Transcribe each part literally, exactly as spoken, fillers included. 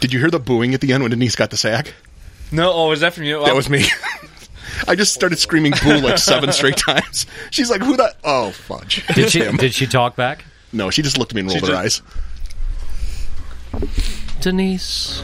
Did you hear the booing at the end when Denise got the sack? No, oh, was that from you? That was me. I just started screaming boo like seven straight times. She's like, who the... Oh, fudge. Did she Did she talk back? No, she just looked at me and rolled She her just- eyes. Denise.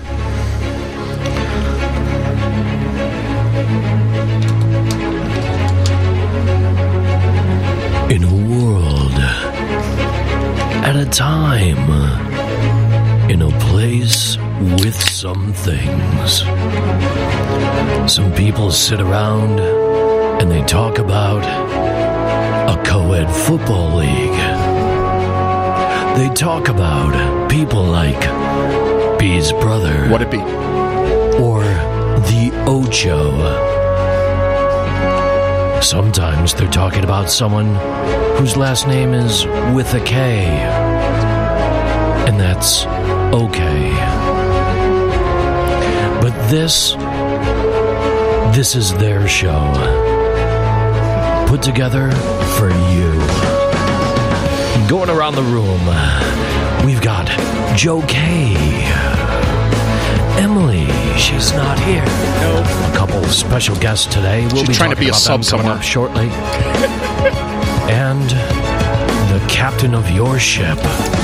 In a world, at a time, in a place with some things. Some people sit around and they talk about a co-ed football league. They talk about people like B's brother. What'd it be? Or the Ocho. Sometimes they're talking about someone whose last name is with a K. And that's okay. But this, this is their show. Put together for you. Going around the room, we've got Joe K. Emily, she's not here. Nope. A couple of special guests today. We'll She's be trying to talking be a about sub them coming somewhere. up shortly. And the captain of your ship.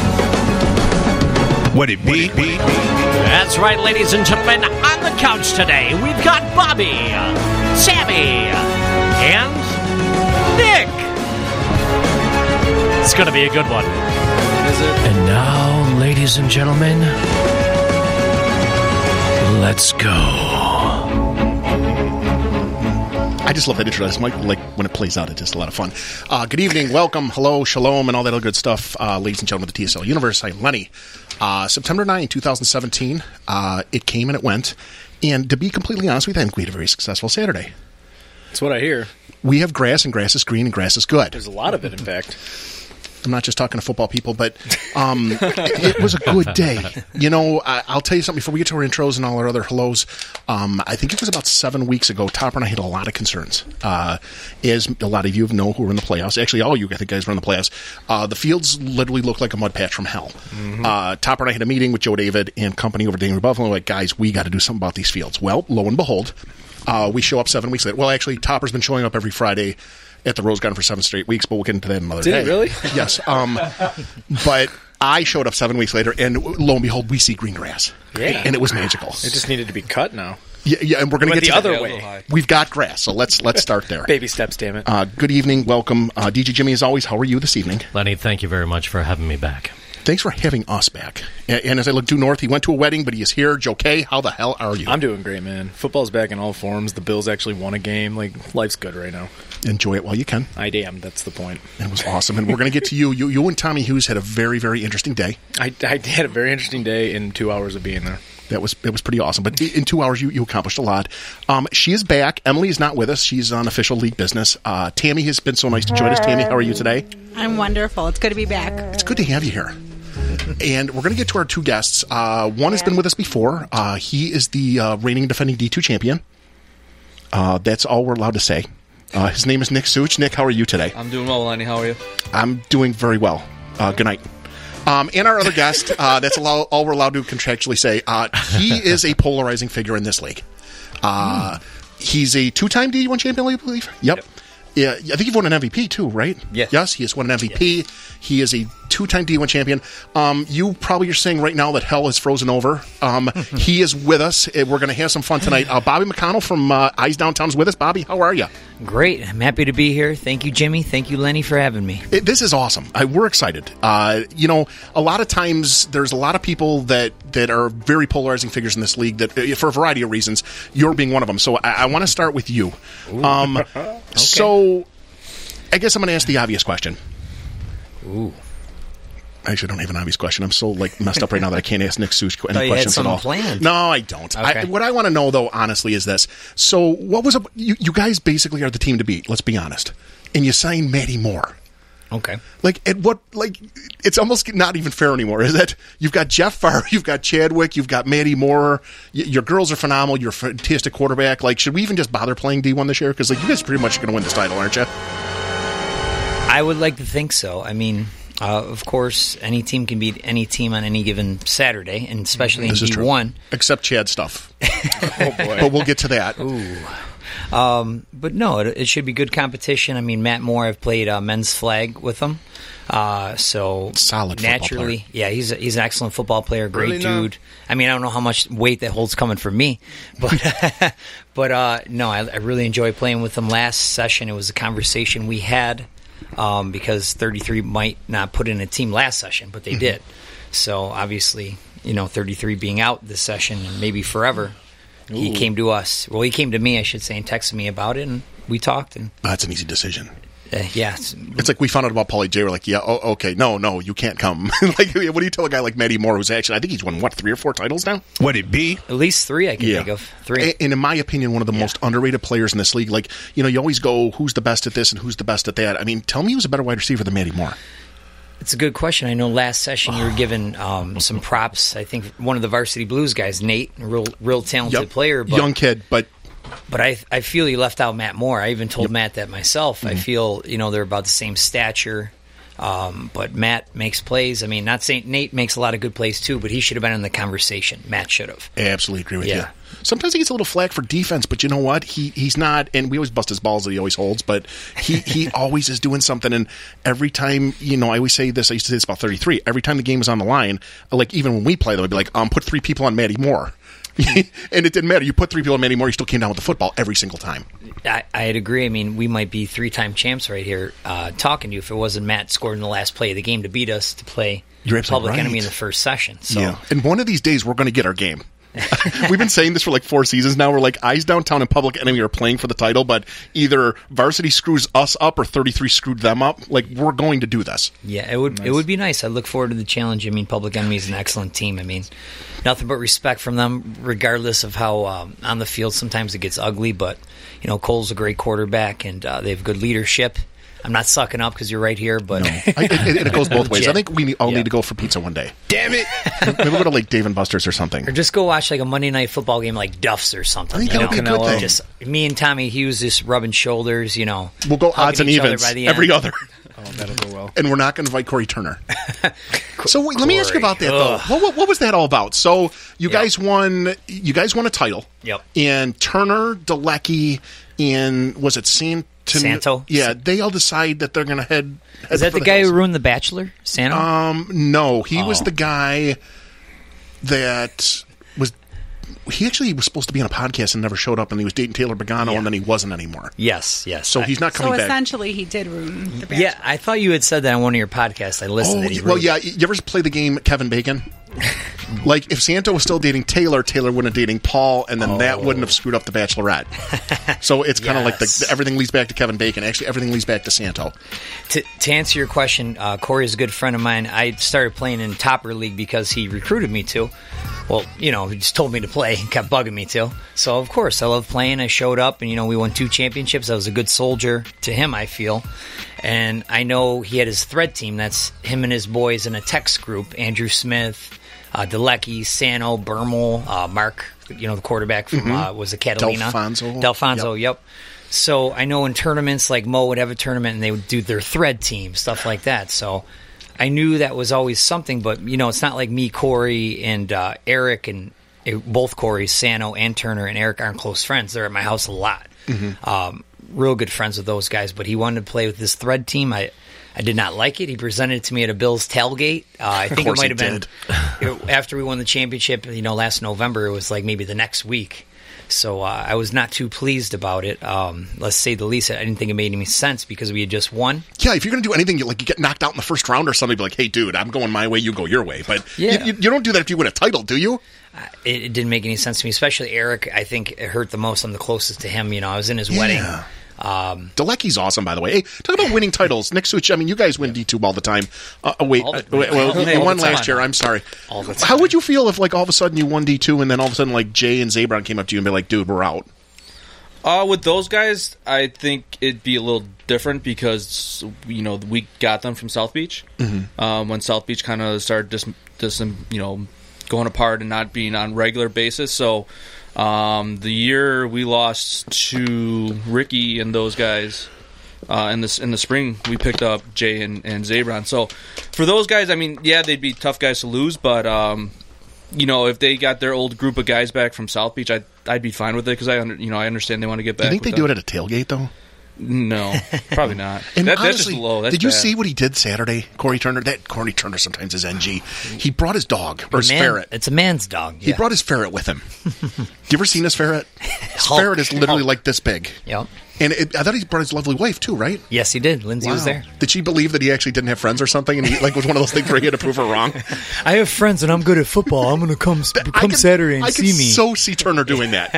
What'd it be? That's right, ladies and gentlemen. On the couch today, we've got Bobby, Sammy, and Nick. It's going to be a good one. Is it? And now, ladies and gentlemen, let's go. I just love that introduction. Like, like when it plays out, it's just a lot of fun. Uh, good evening, welcome, hello, shalom, and all that other good stuff. Uh, ladies and gentlemen of the T S L Universe, I'm Lenny. Uh, September ninth, twenty seventeen, uh, it came and it went. And to be completely honest with you, I think we had a very successful Saturday. That's what I hear. We have grass, and grass is green, and grass is good. There's a lot of it, in fact. I'm not just talking to football people, but um, it, it was a good day. You know, I, I'll tell you something before we get to our intros and all our other hellos. Um, I think it was about seven weeks ago, Topper and I had a lot of concerns. Uh, as a lot of you know who were in the playoffs, actually all you I think guys were in the playoffs, uh, the fields literally looked like a mud patch from hell. Mm-hmm. Uh, Topper and I had a meeting with Joe David and company over at Daniel Buffalo. Like, guys, we got to do something about these fields. Well, lo and behold, uh, we show up seven weeks later. Well, actually, Topper's been showing up every Friday at the Rose Garden for seven straight weeks, but we'll get into that another Did day. it really? Yes. Um, but I showed up seven weeks later, and lo and behold, we see green grass. Yeah. And it was magical. It just needed to be cut now. Yeah, yeah, and we're going to Went get the to other that. way. We've got grass, so let's let's start there. Baby steps, damn it. Uh, good evening, welcome. Uh, D J Jimmy, as always, how are you this evening? Lenny, thank you very much for having me back. Thanks for having us back. And, and as I look due north, he went to a wedding, but he is here. Joe K, how the hell are you? I'm doing great, man. Football's back in all forms. The Bills actually won a game. Like, life's good right now. Enjoy it while you can. I am. That's the point. It was awesome. And we're going to get to you. you. You and Tommy Hughes had a very, very interesting day. I, I had a very interesting day in two hours of being there. That was it was pretty awesome. But in two hours, you, you accomplished a lot. Um, she is back. Emily is not with us. She's on official league business. Uh, Tammy has been so nice to join us. Tammy, how are you today? I'm wonderful. It's good to be back. It's good to have you here. And we're going to get to our two guests. Uh, one has been with us before. Uh, he is the uh, reigning defending D two champion. Uh, that's all we're allowed to say. Uh, his name is Nick Such. Nick, how are you today? I'm doing well, Lenny. How are you? I'm doing very well. Uh, good night. Um, and our other guest, uh, that's allow- all we're allowed to contractually say. Uh, he is a polarizing figure in this league. Uh, mm. He's a two-time D one champion, I believe. Yep. yep. Yeah, I think you've won an M V P too, right? Yes. Yes, he has won an M V P. Yes. He is a two-time D one champion. Um, you probably are saying right now that hell is frozen over. Um, he is with us. We're going to have some fun tonight. Uh, Bobby McConnell from uh, Eyes Downtown is with us. Bobby, how are you? Great. I'm happy to be here. Thank you, Jimmy. Thank you, Lenny, for having me. It, this is awesome. I, we're excited. Uh, you know, a lot of times there's a lot of people that, that are very polarizing figures in this league that, for a variety of reasons, you're being one of them. So I, I want to start with you. Um, okay. So I guess I'm going to ask the obvious question. Ooh. I actually don't have an obvious question. I'm so like messed up right now that I can't ask Nick Such any oh, questions at all. Planned. No, I don't. Okay. I, what I want to know, though, honestly, is this. So what was a, you, you guys basically are the team to beat, let's be honest. And you signed Maddie Moore. Okay. Like, at what, like, it's almost not even fair anymore, is it? You've got Jeff Farr, you've got Chadwick, you've got Maddie Moore. Y- your girls are phenomenal. You're a fantastic quarterback. Like, should we even just bother playing D one this year? Because, like, you guys are pretty much going to win this title, aren't you? I would like to think so. I mean, Uh, of course, any team can beat any team on any given Saturday, and especially This in is D true. one. Except Chad stuff. Oh boy. But we'll get to that. Ooh. Um, but no, it, it should be good competition. I mean, Matt Moore, I've played uh, men's flag with him. Uh, so Solid football naturally, player. yeah, he's a, he's an excellent football player, great Really not. dude. I mean, I don't know how much weight that holds coming from me, but but uh, no, I, I really enjoyed playing with him. Last session, it was a conversation we had um, because thirty-three might not put in a team last session, but they Mm-hmm. did. So obviously, you know, thirty-three being out this session and maybe forever, he Ooh. came to us. Well, he came to me, I should say, and texted me about it, and we talked. And That's an easy decision. uh, yeah, it's- It's like we found out about Paulie J. We're like, yeah, oh, okay, no, no, you can't come. Like, what do you tell a guy like Matty Moore, who's actually, I think he's won, what, three or four titles now? Would it be? at least three I can Yeah. think of. Three. A- And in my opinion, one of the most underrated players in this league. Like, you know, you always go, who's the best at this and who's the best at that? I mean, tell me who's a better wide receiver than Matty Moore. It's a good question. I know last session you were given um, some props. I think one of the Varsity Blues guys, Nate, a real, real talented Yep. player. But, Young kid, but but I, I feel you left out Matt Moore. I even told Matt that myself. Mm-hmm. I feel you know they're about the same stature. Um, but Matt makes plays. I mean, not saying Nate makes a lot of good plays too, but he should have been in the conversation. Matt should have. I absolutely agree with Yeah. you. Sometimes he gets a little flack for defense, but you know what? He he's not, and we always bust his balls that he always holds, but he, he always is doing something. And every time, you know, I always say this, I used to say this about thirty-three, every time the game is on the line, like even when we play them, I'd be like, um, put three people on Matty Moore. And it didn't matter. You put three people on Matty Moore, you still came down with the football every single time. I, I'd agree. I mean, we might be three-time champs right here uh, talking to you if it wasn't Matt scored in the last play of the game to beat us to play You're absolutely Public right. Enemy in the first session. So Yeah. And one of these days, we're going to get our game. We've been saying this for like four seasons now. We're like, Eyes Downtown and Public Enemy are playing for the title, but either Varsity screws us up or thirty-three screwed them up. Like, we're going to do this. yeah, it would it would be nice. I look forward to the challenge. I mean, Public Enemy is an excellent team. I mean, nothing but respect from them, regardless of how um, on the field sometimes it gets ugly. But you know, Cole's a great quarterback, and uh, they have good leadership. I'm not sucking up because you're right here, but I, it, it goes both ways. Legit. I think we all Yeah. need to go for pizza one day. Damn it. Maybe we'll go to like Dave and Buster's or something. or just go watch like a Monday night football game like Duff's or something. I think you that would know? be a good Canelo. thing. Just me and Tommy Hughes just rubbing shoulders. You know, We'll go hugging odds and each other evens by the every end. other. Oh, that'll go well. And we're not going to invite Corey Turner. So wait, let me ask you Corey. about that though. What, what, what was that all about? So you Yep. guys won. You guys won a title. Yep. And Turner, Delecky, and was it San- Santo? Yeah, they all decide that they're going to head. head Is that for the guy hills. who ruined The Bachelor, Sano? Um, no, he was Oh. the guy that was. He actually was supposed to be on a podcast and never showed up, and he was dating Taylor Pagano, Yeah. and then he wasn't anymore. yes, yes. So I- he's not So coming back. essentially, he did ruin the Bachelor. Yeah, I thought you had said that on one of your podcasts. I listened. Oh, that he well, ruined- yeah. You ever play the game Kevin Bacon? Like, if Santo was still dating Taylor, Taylor wouldn't have dating Paul, and then that wouldn't have screwed up the Bachelorette. So it's kind of like the, Yes. everything leads back to Kevin Bacon. Actually, everything leads back to Santo. To, to answer your question, uh, Corey is a good friend of mine. I started playing in Topper League because he recruited me to. Well, you know, he just told me to play and kept bugging me to. So, of course, I love playing. I showed up, and, you know, we won two championships. I was a good soldier to him, I feel. And I know he had his thread team. That's him and his boys in a text group. Andrew Smith, uh, Delecky, Sano, Bermel, uh, Mark, you know, the quarterback from, uh, was a Catalina. Delfonso. Delfonso, yep. So I know in tournaments, like Mo would have a tournament and they would do their thread team, stuff like that. So I knew that was always something, but, you know, it's not like me, Corey, and uh, Eric, and uh, both Corey, Sano and Turner and Eric aren't close friends. They're at my house a lot. Um, real good friends with those guys, but he wanted to play with this thread team. I I did not like it. He presented it to me at a Bills tailgate. Uh, I think it course might he have been it- after we won the championship, you know, last November. It was like maybe the next week. So uh, I was not too pleased about it. Um, let's say the least. I didn't think it made any sense because we had just won. Yeah, if you're going to do anything, you, like you get knocked out in the first round or something, be like, hey, dude, I'm going my way, you go your way. But Yeah. you, you, you don't do that if you win a title, do you? It, it didn't make any sense to me, especially Eric. I think it hurt the most. I'm the closest to him. You know, I was in his wedding. Yeah. Um, Dalecki's awesome, by the way. Hey, talk about winning titles. Nick Such, I mean, you guys win D two all the time. Uh, oh, wait, All the- uh, wait, well, all you the won time. last year. I'm sorry. All the time. How would you feel if, like, all of a sudden you won D two and then all of a sudden, like, Jay and Zabron came up to you and be like, dude, we're out? Uh, with those guys, I think it'd be a little different because, you know, we got them from South Beach. Mm-hmm. Um, when South Beach kind of started just, just, you know, going apart and not being on regular basis. So um, the year we lost to Ricky and those guys, Uh, in this in the spring, we picked up Jay and, and Zabron. So for those guys, I mean, yeah, they'd be tough guys to lose, but um, you know, if they got their old group of guys back from South Beach, I'd I'd be fine with it because I under, you know I understand they want to get back. Do you think with they do them. it at a tailgate though? No, probably not. And that, honestly, that's just low. That's did you bad. see what he did Saturday, Corey Turner? That Corey Turner sometimes is N G. He brought his dog or his Man- ferret. It's a man's dog. He Yeah. brought his ferret with him. you ever seen his ferret? His Hulk. ferret is literally Hulk. like this big. Yep. And it, I thought he brought his lovely wife too, right? Yes, he did. Lindsay was there. Did she believe that he actually didn't have friends or something, and he like was one of those things where he had to prove her wrong? I have friends and I'm good at football. I'm going to come I come could- Saturday and I see could me. so see Turner doing that.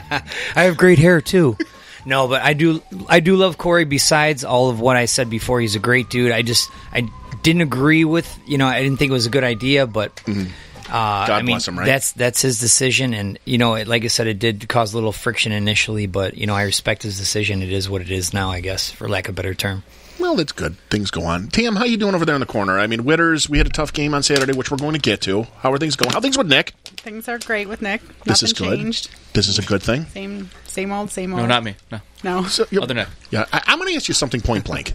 I have great hair too. No, but I do I do love Corey. Besides all of what I said before, he's a great dude. I just I didn't agree with you know I didn't think it was a good idea, but uh, I mean bless him, right? that's that's his decision, and you know it, like I said, it did cause a little friction initially, but you know I respect his decision. It is what it is now, I guess, for lack of a better term. Well, that's good. Things go on. Tam, how you doing over there in the corner? I mean, Witters, we had a tough game on Saturday, which we're going to get to. How are things going? How are things with Nick? Things are great with Nick. This Nothing is good. changed. This is a good thing. Same, same old, same old. No, not me. No. No. So, you- Other Nick. Yeah, I, I'm going to ask you something point blank.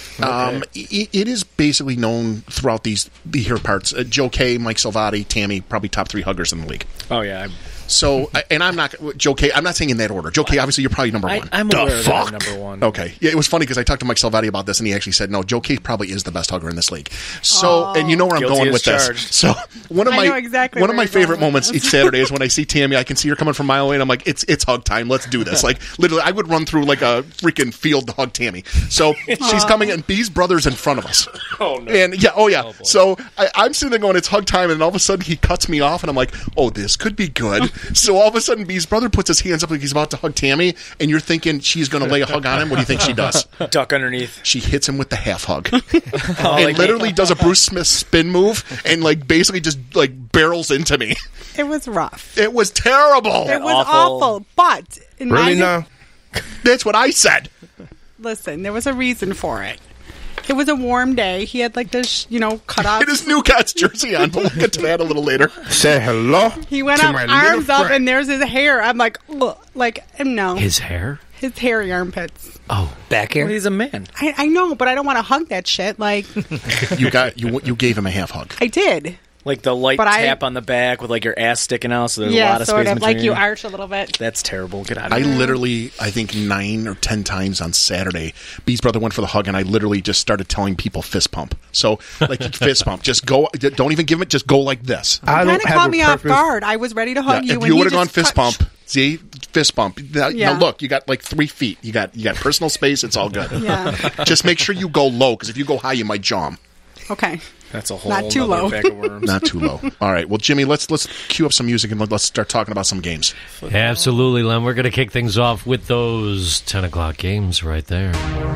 Um, it, it is basically known throughout these the here parts. Uh, Joe K, Mike Salvati, Tammy, probably top three huggers in the league. Oh yeah, I, So, I- and I'm not Joe K. I'm not saying in that order. Joe K. Obviously, you're probably number I one. I'm The aware of fuck? that number one. Okay, yeah, it was funny because I talked to Mike Salvati about this, and he actually said, "No, Joe K. probably is the best hugger in this league." So, and you know where I'm Guilty going as with charged. this. So, one of I my know exactly one of where my you're going favorite with moments this. each Saturday is when I see Tammy. I can see her coming from a mile away, and I'm like, "It's it's hug time. Let's do this!" Like literally, I would run through like a freaking field to hug Tammy. So she's coming, and B's brother's in front of us. Oh no. And yeah, oh yeah. so I, I'm sitting there going, it's hug time, and all of a sudden he cuts me off, and I'm like, oh, this could be good. So all of a sudden B's brother puts his hands up like he's about to hug Tammy, and you're thinking she's going to lay a hug on him. What do you think she does? Duck underneath. She hits him with the half hug, Oh, and like- literally does a Bruce Smith spin move, and like basically just like barrels into me. It was rough. It was terrible. It was awful. awful. But in Really my now? That's what I said. listen, there was a reason for it. It was a warm day. He had like this, you know, cut off. It is New Cats jersey on, but we'll get to that a little later. Say hello. He went to up, my little arms up, friend. and there's his hair. I'm like, ugh, like, no, his, His hair? hairy armpits. Oh, Back here. Well, he's a man. I, I know, but I don't want to hug that shit. Like, You got you. You gave him a half hug. I did. Like the light But I- tap on the back with like your ass sticking out, so there's a Yeah, lot of sort space of between. like you arch a little bit. That's terrible. Get out I of here. literally, I think nine or ten times on Saturday, B's brother went for the hug, and I literally just started telling people fist pump. So, like fist pump, just go. Don't even give him it. Just go like this. I Kind don't of have caught a me off purpose. guard. I was ready to hug Yeah, you. if and you he would have gone just fist touched- pump, see, fist bump. Now, Yeah. now look, you got like three feet. You got you got personal space. It's all good. Yeah. Just make sure you go low, because if you go high, you might jaw him. Okay. That's a whole Not too nother low. bag of worms. Not too low. All right. Well, Jimmy, let's let's cue up some music and let- let's start talking about some games. absolutely, Len. We're going to kick things off with those ten o'clock games right there.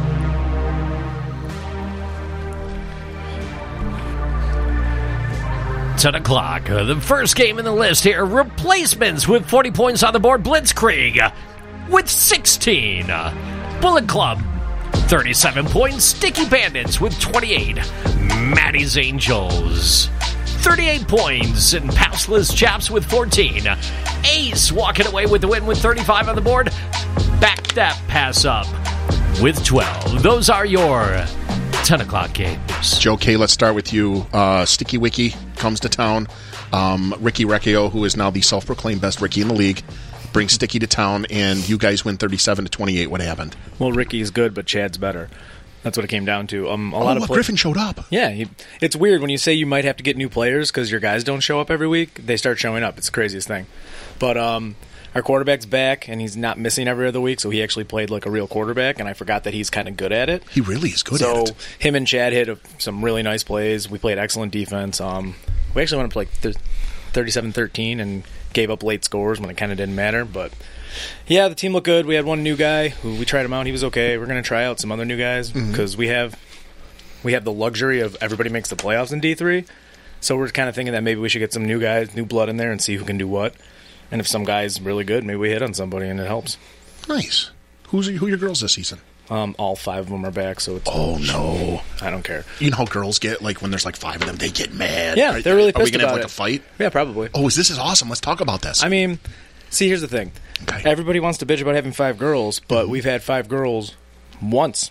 ten o'clock. Uh, the first game in the list here. Replacements with forty points on the board. Blitzkrieg with sixteen. Bullet Club, thirty-seven points. Sticky Bandits with twenty-eight. Maddie's Angels, thirty-eight points. And Passless Chaps with fourteen. Ace walking away with the win with thirty-five on the board. Back that pass up with twelve. Those are your ten o'clock games. Joe K, let's start with you. Uh, Sticky Wiki comes to town. Um, Ricky Recchio, who is now the self-proclaimed best Ricky in the league, brings Sticky to town, and you guys win thirty-seven to twenty-eight. What happened? Well, Ricky's good, but Chad's better. That's what it came down to. Um, a Oh, lot of look, play- Griffin showed up. Yeah, he, it's weird when you say you might have to get new players because your guys don't show up every week. They start showing up. It's the craziest thing. But um, our quarterback's back, and he's not missing every other week, so he actually played like a real quarterback, and I forgot that he's kind of good at it. He really is good so at it. him and Chad hit a, some really nice plays. We played excellent defense. Um, we actually went up to like th- thirty-seven thirteen and gave up late scores when it kind of didn't matter. But yeah, the team looked good. We had one new guy who we tried him out. He was okay. We're going to try out some other new guys because Mm-hmm. we have we have the luxury of everybody makes the playoffs in D three. So we're kind of thinking that maybe we should get some new guys, new blood in there, and see who can do what. And if some guy's really good, maybe we hit on somebody and it helps. Nice. Who's who are your girls this season? Um, all five of them are back, so it's Oh no! I don't care. You know how girls get like when there's like five of them, they get mad. Yeah, Are- they're really Are we pissed gonna have about like it. a fight? Yeah, probably. Oh, is this is awesome? Let's talk about this. I mean, see, here's the thing. Okay. Everybody wants to bitch about having five girls, but we've had five girls once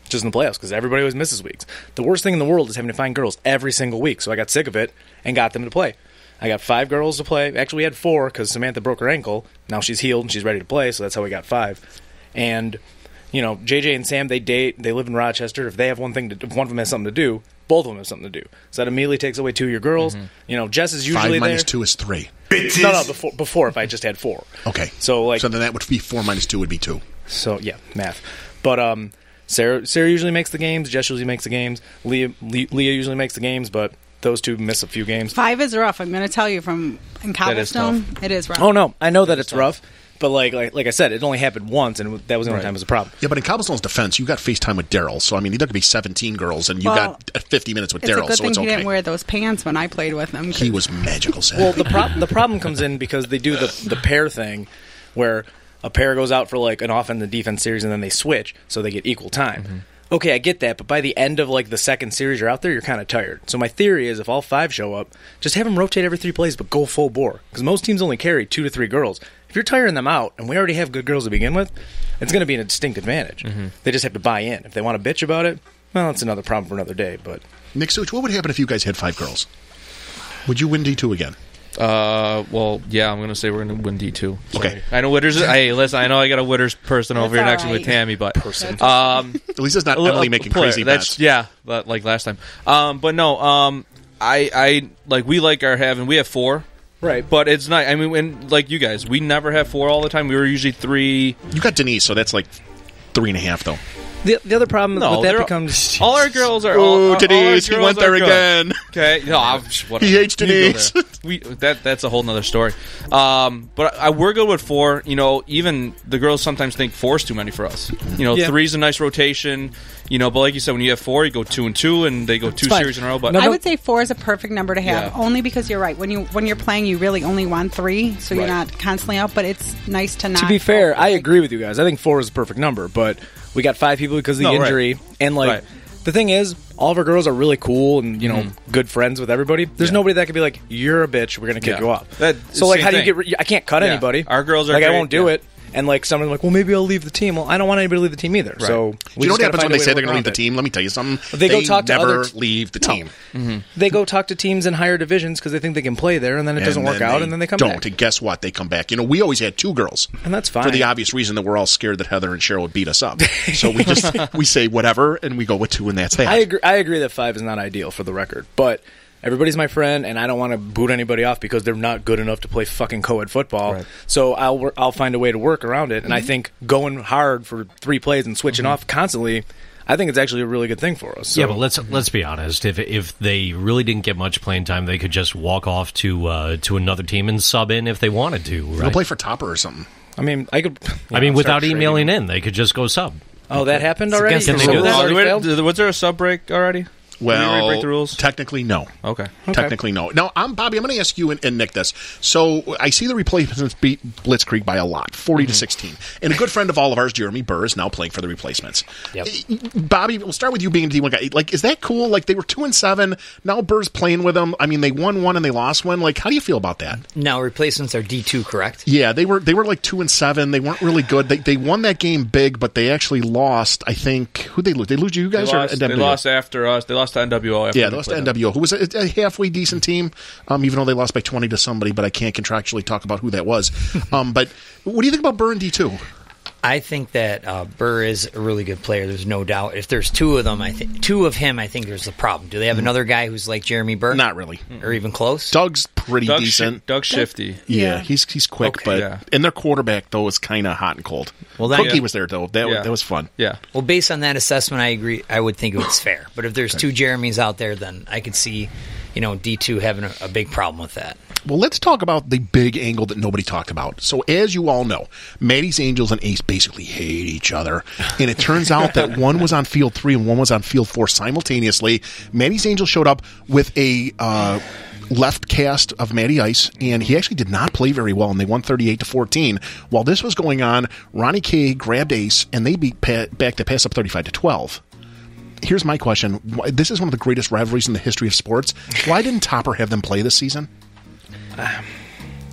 just in the playoffs because everybody always misses weeks. The worst thing in the world is having to find girls every single week. So I got sick of it and got them to play. I got five girls to play. Actually, we had four because Samantha broke her ankle. Now she's healed and she's ready to play, so that's how we got five. And, you know, J J and Sam, they date. They live in Rochester. If they have one thing to, if one of them has something to do, both of them have something to do. So that immediately takes away two of your girls. Mm-hmm. You know, Jess is usually Five minus there. two is three. Bitches. No, no, before, before if I just had four. Okay. So, like, so then that would be four minus two would be two. So, yeah, math. But um, Sarah Sarah usually makes the games. Jess usually makes the games. Leah, Le- Leah usually makes the games, but those two miss a few games. Five is rough. I'm going to tell you from in Cobblestone, it is rough. Oh, no. I know that it's rough. But like, like like I said, it only happened once, and that was the only Right. time it was a problem. Yeah, but in Cobblestone's defense, you got FaceTime with Daryl. So, I mean, there could be seventeen girls, and you Well, got fifty minutes with It's a Daryl, good so thing it's he okay. didn't wear those pants when I played with him. 'cause- He was magical, Sam. Well, the, pro- the problem comes in because they do the, the pair thing where a pair goes out for like an offense and defense series, and then they switch, so they get equal time. Mm-hmm. Okay, I get that, but by the end of like the second series you're out there, you're kind of tired. So my theory is if all five show up, just have them rotate every three plays, but go full bore. Because most teams only carry two to three girls. If you're tiring them out, and we already have good girls to begin with, it's going to be a distinct advantage. Mm-hmm. They just have to buy in. If they want to bitch about it, well, it's another problem for another day. But Nick Such, what would happen if you guys had five girls? Would you win D two again? Uh, well, yeah, I'm gonna say we're gonna win D two. Okay. I know Witters. Hey, listen, I know I got a Witters person over That's here next to all me with right. Tammy, but Person. um, At least it's not a little- Emily a making player. crazy That's, bets. Yeah, but like last time. Um, but no, um, I, I like we like our having we have four. right, But it's not. I mean, when, like you guys, we never have four all the time. We were usually three. You got Denise, so that's like three and a half, though. the the other problem No, with that they're- becomes All our girls are. Oh, all, all Denise, our he girls went there are good. again. Okay, no, I'm, whatever. He hates You go Denise. there. We that that's a whole nother story. Um, but I, we're good with four. You know, even the girls sometimes think four's too many for us. You know, Yeah. three's a nice rotation. You know, but like you said, when you have four, you go two and two, and they go two fine. series in a row. But No, I no. would say four is a perfect number to have, Yeah. only because you're right. When you when you're playing, you really only want three, so you're Right. not constantly out. But it's nice to not. To be go fair, I perfect. agree with you guys. I think four is the perfect number, but we got five people because of the No, right. injury. And, like, Right. the thing is, all of our girls are really cool and, you know, good friends with everybody. There's Yeah. nobody that could be like, you're a bitch, we're going to kick Yeah. you off. That- so, like, same how do you thing. get... Re- I can't cut Yeah. anybody. Our girls are Like, I great, won't do yeah. it. And, like, someone's like, well, maybe I'll leave the team. Well, I don't want anybody to leave the team either. So, Do you know we just what gotta happens when find a they way say to they're going to work leave the around it. team? Let me tell you something. They go talk to never other t- leave the No. team. They go talk to teams in higher divisions because they think they can play there, and then it doesn't And work then out, and then they come don't. back. And guess what? They come back. You know, we always had two girls. And that's fine. For the obvious reason that we're all scared that Heather and Cheryl would beat us up. So we just we say whatever, and we go with two, and that's that. I agree. I agree that five is not ideal for the record, but everybody's my friend, and I don't want to boot anybody off because they're not good enough to play fucking co-ed football. Right. So I'll wor- I'll find a way to work around it. And I think going hard for three plays and switching off constantly, I think it's actually a really good thing for us. So, Yeah, but let's let's be honest. If if they really didn't get much playing time, they could just walk off to uh, to another team and sub in if they wanted to. Go Right? play for Topper or something. I mean, I could. I mean, I'll without start trading emailing them. in, they could just go sub. Oh, that happened already. against the The rules. rules Oh, already Wait, failed? was there a sub break already? Did we already Well, break the rules? technically, no. Okay. Technically, no. Now, I'm Bobby. I'm going to ask you and, and Nick this. So, I see the replacements beat Blitzkrieg by a lot, forty Mm-hmm. to sixteen. And a good friend of all of ours, Jeremy Burr, is now playing for the replacements. Yep. Bobby, we'll start with you being a D one guy. Like, is that cool? Like, they were two and seven. Now Burr's playing with them. I mean, they won one and they lost one. Like, how do you feel about that? Now replacements are D two, correct? Yeah, they were they were like two and seven. They weren't really good. They they won that game big, but they actually lost. I think who they lose? They lose to you They guys lost, or they N W O? lost after us. They lost to N W O after Yeah, we they lost played to N them. W O, who was a, a halfway decent team, um, even though they lost by twenty to somebody, but I can't contractually talk about who that was. um, but what do you think about Burr and D two? I think that uh, Burr is a really good player. There's no doubt. If there's two of them, I think two of him, I think there's a problem. Do they have another guy who's like Jeremy Burr? Not really. or even close. Doug's pretty Doug, decent. Shi- Doug Shifty. yeah, Yeah. he's he's quick, Okay. but Yeah. and their quarterback though is kind of hot and cold. Well, then- Cookie Yeah. was there though. That was, Yeah. that was fun. Yeah. Well, based on that assessment, I agree. I would think it's fair. But if there's two Jeremys out there, then I could see, you know, D two having a, a big problem with that. Well, let's talk about the big angle that nobody talked about. So, as you all know, Maddie's Angels and Ace basically hate each other. And it turns out that one was on field three and one was on field four simultaneously. Maddie's Angels showed up with a uh, left cast of Matty Ice, and he actually did not play very well, and they won thirty-eight to fourteen. While this was going on, Ronnie K grabbed Ace, and they beat pa- back to pass up thirty-five to twelve. Here's my question. Why- This is one of the greatest rivalries in the history of sports. Why didn't Topper have them play this season?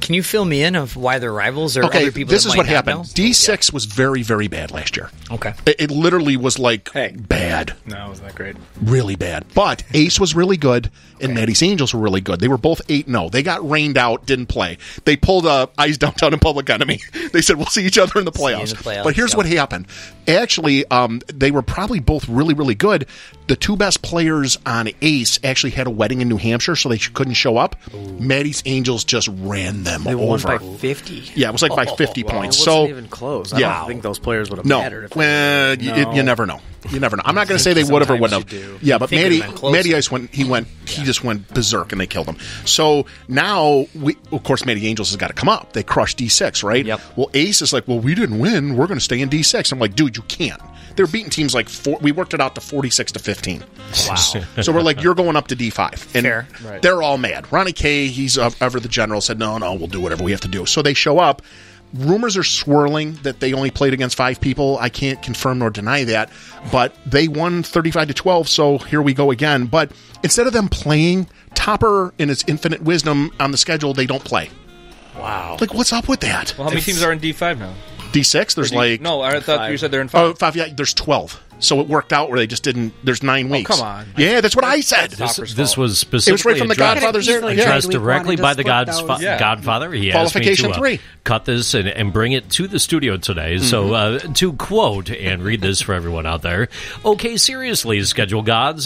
Can you fill me in of why they're rivals or Okay, other people this that is might what not happened. know? D six was very, very bad last year. Okay. It, it literally was like Hey. bad, No, it wasn't that great. really bad. But Ace was really good, and Maddie's Angels were really good. They were both eight and oh. They got rained out, didn't play. They pulled a Ice Downtown and Public Enemy. They said, we'll see each other in the you in playoffs. the playoffs, But here's yep. what happened. Actually, um, they were probably both really, really good. The two best players on Ace actually had a wedding in New Hampshire, so they sh- couldn't show up. Maddie's Angels just ran them They won over. by fifty. Yeah, it was like by fifty It points. wasn't So even close. I yeah. don't think those players would have no, mattered. If well, they you, no. you never know. You never know. I'm not going to say they would have or wouldn't Sometimes you have. do. Yeah, but think it Maddie, would've been closer. Maddie Ice went. He went. He just went berserk, and they killed him. So now, we, of course, Maddie Angels has got to come up. They crushed D six, right? Yep. Well, Ace is like, well, we didn't win. We're going to stay in D six. I'm like, dude, you can't. They're beating teams like four. We worked it out to forty-six to fifteen. Wow. So we're like, you're going up to D five. And Fair. Right. they're all mad. Ronnie K, he's uh, ever the general, said, no, no, we'll do whatever we have to do. So they show up. Rumors are swirling that they only played against five people. I can't confirm nor deny that. But they won thirty-five to twelve, so here we go again. But instead of them playing, Topper, in his infinite wisdom on the schedule, they don't play. Wow. Like, what's up with that? Well, how many teams are in D five now? D six, there's D- like... no, I thought Five. you said they're in five. Oh, five, yeah, there's twelve. So it worked out where they just didn't. There's nine weeks. come on. Yeah, that's what I said. This, Topper's this fault. was specifically right from the addressed, Godfather's era. Easily Yeah. addressed trade week directly one by and the just God's split those. Yeah. Godfather. He asked me Qualification to uh, three. cut this and, and bring it to the studio today. Mm-hmm. So uh, to quote and read this for everyone out there. Okay, seriously, schedule gods,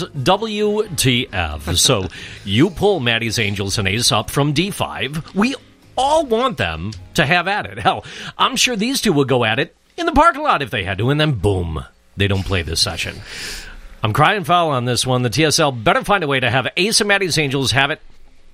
W T F. So you pull Maddie's Angels and Ace up from D five. We all want them to have at it. Hell, I'm sure these two would go at it in the parking lot if they had to, and then boom, they don't play this session. I'm crying foul on this one. The T S L better find a way to have Ace and Maddie's Angels have it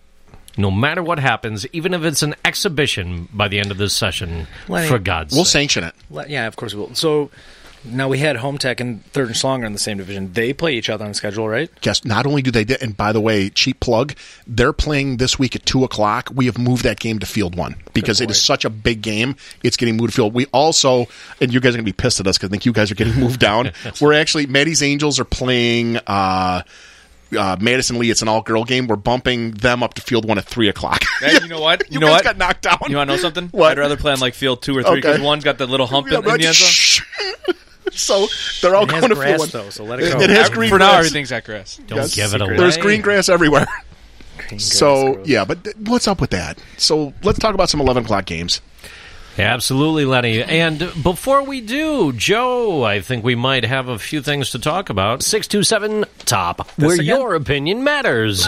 no matter what happens, even if it's an exhibition by the end of this session, Lenny, for God's We'll sake. sanction it. Le- Yeah, of course we will. So now we had Home Tech and Third and Slonger in the same division. They play each other on schedule, right? Guess not only do they, and by the way, cheap plug, they're playing this week at two o'clock. We have moved that game to Field One because it is such a big game. It's getting moved to Field. We also, and you guys are going to be pissed at us because I think you guys are getting moved down. We're actually, Maddie's Angels are playing uh, uh, Madison Lee. It's an all-girl game. We're bumping them up to Field One at three o'clock. Hey, you know what? You know guys what? got knocked down. You want to know something? What? I'd rather play on like field two or three because Okay. one's got that little hump in, in the end zone. Shh. So they're all It has going to grass, Field One. though, so let it go. It has I- green For now, grass. everything's got grass. Don't Yes. give it away. There's green grass everywhere. Green grass So, grows. yeah, but th- what's up with that? So let's talk about some eleven o'clock games. Absolutely, Lenny. And before we do, Joe, I think we might have a few things to talk about. six two seven top, where again? your opinion matters.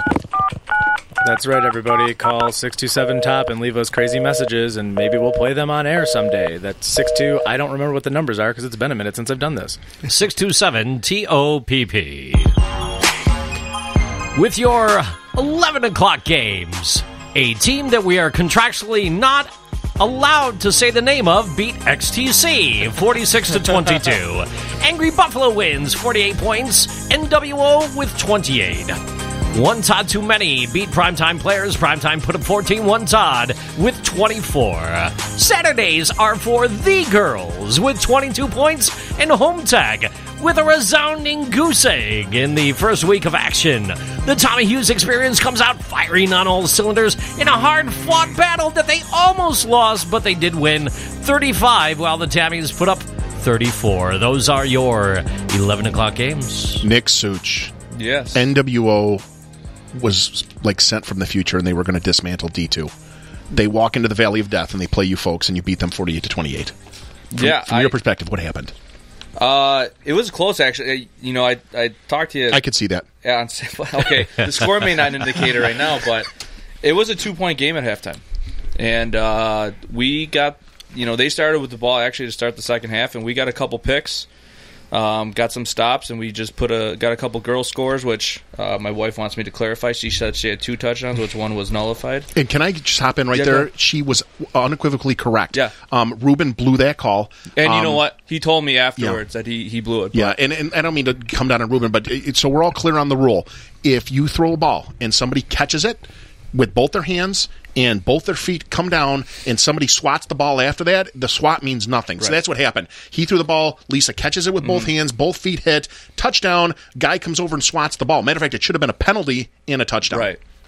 That's right, everybody. Call six two seven top and leave us crazy messages, and maybe we'll play them on air someday. That's six two. I don't remember what the numbers are because it's been a minute since I've done this. six two seven T O P P. With your eleven o'clock games, a team that we are contractually not allowed to say the name of beat X T C forty-six to twenty-two. Angry Buffalo wins forty-eight points, N W O with twenty-eight. One Todd too many beat Primetime Players. Primetime put up fourteen. One Todd with twenty-four. Saturdays are for the girls with twenty-two points, and Home Tag with a resounding goose egg in the first week of action. The Tommy Hughes experience comes out firing on all cylinders in a hard-fought battle that they almost lost, but they did win thirty-five, while the Tammies put up thirty-four. Those are your eleven o'clock games. Nick Such, Yes. N W O was like sent from the future, and they were going to dismantle D two. They walk into the Valley of Death, and they play you folks, and you beat them forty-eight to twenty-eight. From, yeah. from I, your perspective, what happened? uh, it was close, actually. You know, I I talked to you. I could see that. Yeah, on, okay, the score may not indicate it right now, but it was a two-point game at halftime. And uh, we got, you know, they started with the ball actually to start the second half, and we got a couple picks, um, got some stops, and we just put a got a couple girl scores, which uh, my wife wants me to clarify. She said she had two touchdowns, which one was nullified. And can I just hop in right Yeah, go there? ahead. She was unequivocally correct. Yeah. Um, Ruben blew that call. And you Um, know what? He told me afterwards that he, he blew it. but- Yeah, and, and I don't mean to come down on Ruben, but it, so we're all clear on the rule. If you throw a ball and somebody catches it with both their hands and both their feet come down and somebody swats the ball after that, the swat means nothing. So Right. that's what happened. He threw the ball, Lisa catches it with both hands, both feet hit, touchdown, guy comes over and swats the ball. Matter of fact, it should have been a penalty and a touchdown. Right.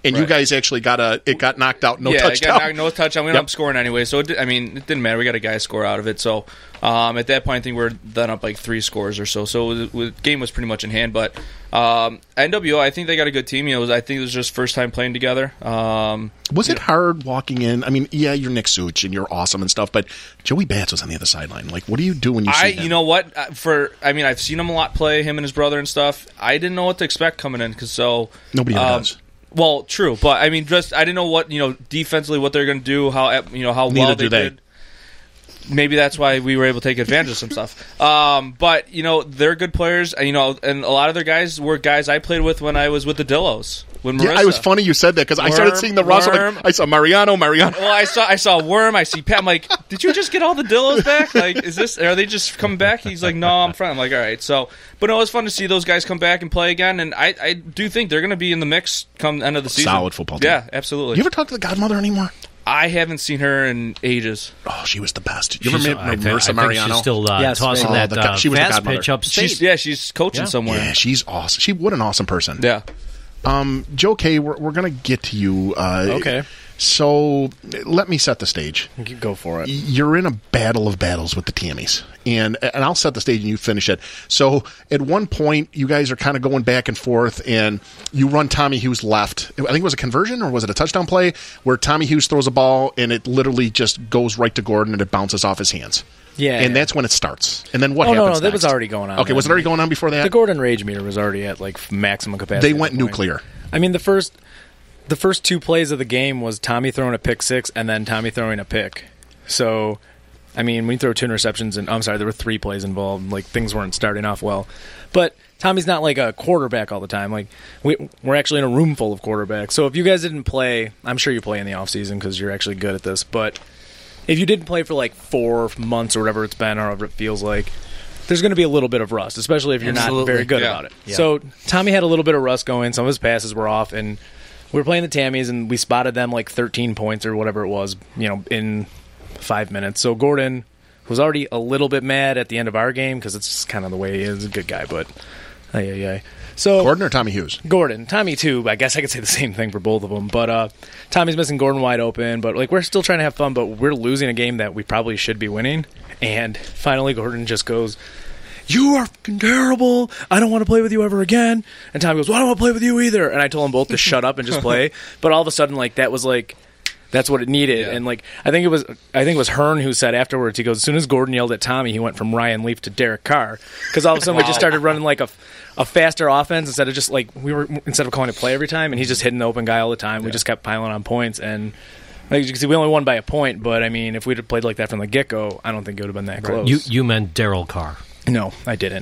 and you Right. guys actually got a it got knocked out, no yeah, touchdown. It got knocked, no touchdown. We ended Yep. up scoring anyway, so it, di- I mean, it didn't matter. We got a guy score out of it. So um, at that point, I think we were done up like three scores or so. So the, the game was pretty much in hand. But um, N W O, I think they got a good team. You know, it was, I think it was just first time playing together. Um, Was it hard walking in? I mean, yeah, you're Nick Such and you're awesome and stuff, but Joey Bats was on the other sideline. Like, what do you do when you see I, him? you know what? Uh, For I mean, I've seen him a lot play, him and his brother and stuff. I didn't know what to expect coming in because so Nobody ever um, does. Well, true, but I mean, just I didn't know what you know defensively what they're going to do, how you know how Neither well do they, they. did. Maybe that's why we were able to take advantage of some stuff. Um, but you know, they're good players. and, You know, and a lot of their guys were guys I played with when I was with the Dillos. When Yeah, Marissa. I was funny you said that because I started Worm, seeing the roster. Worm. Like, I saw Mariano, Mariano. Well, I saw I saw Worm. I see Pat. I'm like, did you just get all the Dillos back? Like, is this? Are they just coming back? He's like, no, I'm front. I'm like, all right. So, but no, it was fun to see those guys come back and play again. And I, I do think they're going to be in the mix come the end of the season. Solid football team. Yeah, absolutely. You ever talk to the godmother anymore? I haven't seen her in ages. Oh, she was the best. You She's- ever I met think- I Marissa think Mariano? she's still uh, Yes, tossing oh, that the go- uh, she was the fast godmother. pitch upstate. She's yeah, she's coaching Yeah. somewhere. Yeah, she's awesome. She what an awesome person. Yeah. Um, Joe K, we're we're gonna get to you. Uh, Okay. So let me set the stage. You can go for it. You're in a battle of battles with the Tammies, and and I'll set the stage and you finish it. So at one point, you guys are kind of going back and forth, and you run Tommy Hughes left. I think it was a conversion or was it a touchdown play where Tommy Hughes throws a ball and it literally just goes right to Gordon and it bounces off his hands. Yeah, and yeah. that's when it starts. And then what Oh, no, happens? no, that next? was already going on Okay, then. was it already going on before that? The Gordon rage meter was already at like maximum capacity. They at went that point. nuclear. I mean, the first the first two plays of the game was Tommy throwing a pick six and then Tommy throwing a pick. So, I mean, when you throw two interceptions and I'm sorry, there were three plays involved. Like things weren't starting off well, but Tommy's not like a quarterback all the time. Like we we're actually in a room full of quarterbacks. So if you guys didn't play, I'm sure you play in the off season because you're actually good at this. But if you didn't play for like four months or whatever it's been, or whatever it feels like, there's going to be a little bit of rust, especially if you're Absolutely. not very good Yeah. about it. Yeah. So Tommy had a little bit of rust going. Some of his passes were off, and we were playing the Tammies, and we spotted them like thirteen points or whatever it was, you know, in five minutes. So Gordon was already a little bit mad at the end of our game because it's just kind of the way he is. He's a good guy, but ay, ay, ay. So Gordon or Tommy Hughes? Gordon, Tommy too. I guess I could say the same thing for both of them. But uh, Tommy's missing Gordon wide open. But like we're still trying to have fun. But we're losing a game that we probably should be winning. And finally, Gordon just goes, "You are fucking terrible. I don't want to play with you ever again." And Tommy goes, "Well, I don't want to play with you either." And I told them both to shut up and just play. But all of a sudden, like that was like. That's what it needed, Yeah. and like I think it was, I think it was Hearn who said afterwards. He goes, as soon as Gordon yelled at Tommy, he went from Ryan Leaf to Derek Carr because all of a sudden we just started running like a, a faster offense instead of just like we were instead of calling it play every time, and he's just hitting the open guy all the time. We just kept piling on points, and like you can see, we only won by a point. But I mean, if we'd have played like that from the get go, I don't think it would have been that close. You you meant Daryl Carr. no, I didn't.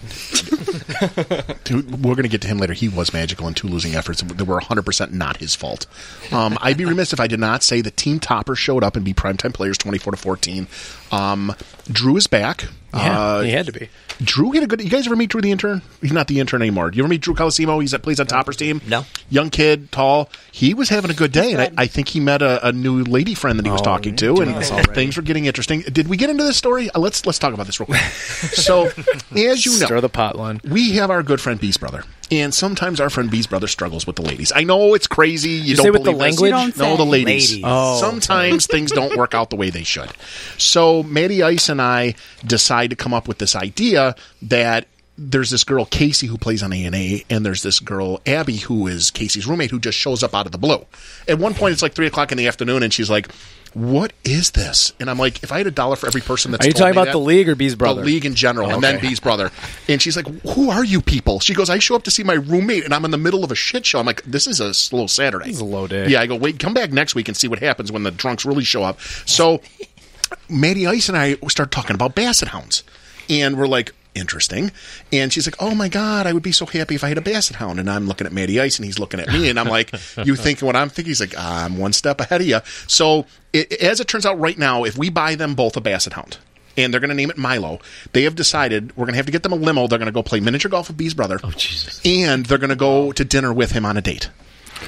Dude, we're going to get to him later. He was magical in two losing efforts that were one hundred percent not his fault. Um, I'd be remiss if I did not say the team topper showed up and be primetime players twenty-four to fourteen. Um, Drew is back. Yeah, Uh, he had to be. Drew had a good. You guys ever meet Drew the intern? He's not the intern anymore. Do you ever meet Drew Colosimo? He's that plays on Topper's team. No. Young kid, tall. He was having a good day, and I, I think he met a, a new lady friend that he was Oh, talking to, doing and this already. things were getting interesting. Did we get into this story? Uh, let's let's talk about this real quick. So, as you know, Stir the pot, Lon. we have our good friend Beast Brother, and sometimes our friend Beast Brother struggles with the ladies. I know it's crazy. You, don't say with the believe this. language? You don't No, say. the ladies. Ladies. Oh, sometimes things don't work out the way they should. So Matty Ice and I decide to come up with this idea that there's this girl Casey who plays on A and A, and there's this girl Abby who is Casey's roommate who just shows up out of the blue. At one point, it's like three o'clock in the afternoon, and she's like, "What is this?" And I'm like, "If I had a dollar for every person that's Are you told talking me about that- the league or Bee's brother? The league in general, and then Okay. Bee's brother." And she's like, "Who are you people?" She goes, "I show up to see my roommate, and I'm in the middle of a shit show." I'm like, "This is a slow Saturday. This is a low day. Yeah, I go, "Wait, come back next week and see what happens when the drunks really show up." So, Matty Ice and I start talking about basset hounds, and we're like, interesting. And she's like, "Oh my God, I would be so happy if I had a basset hound." And I'm looking at Matty Ice, and he's looking at me, and I'm like, "You thinking what I'm thinking?" He's like, "I'm one step ahead of you." So, it, as it turns out, right now, if we buy them both a basset hound, and they're going to name it Milo, they have decided we're going to have to get them a limo. They're going to go play miniature golf with Bee's brother. Oh Jesus! And they're going to go to dinner with him on a date.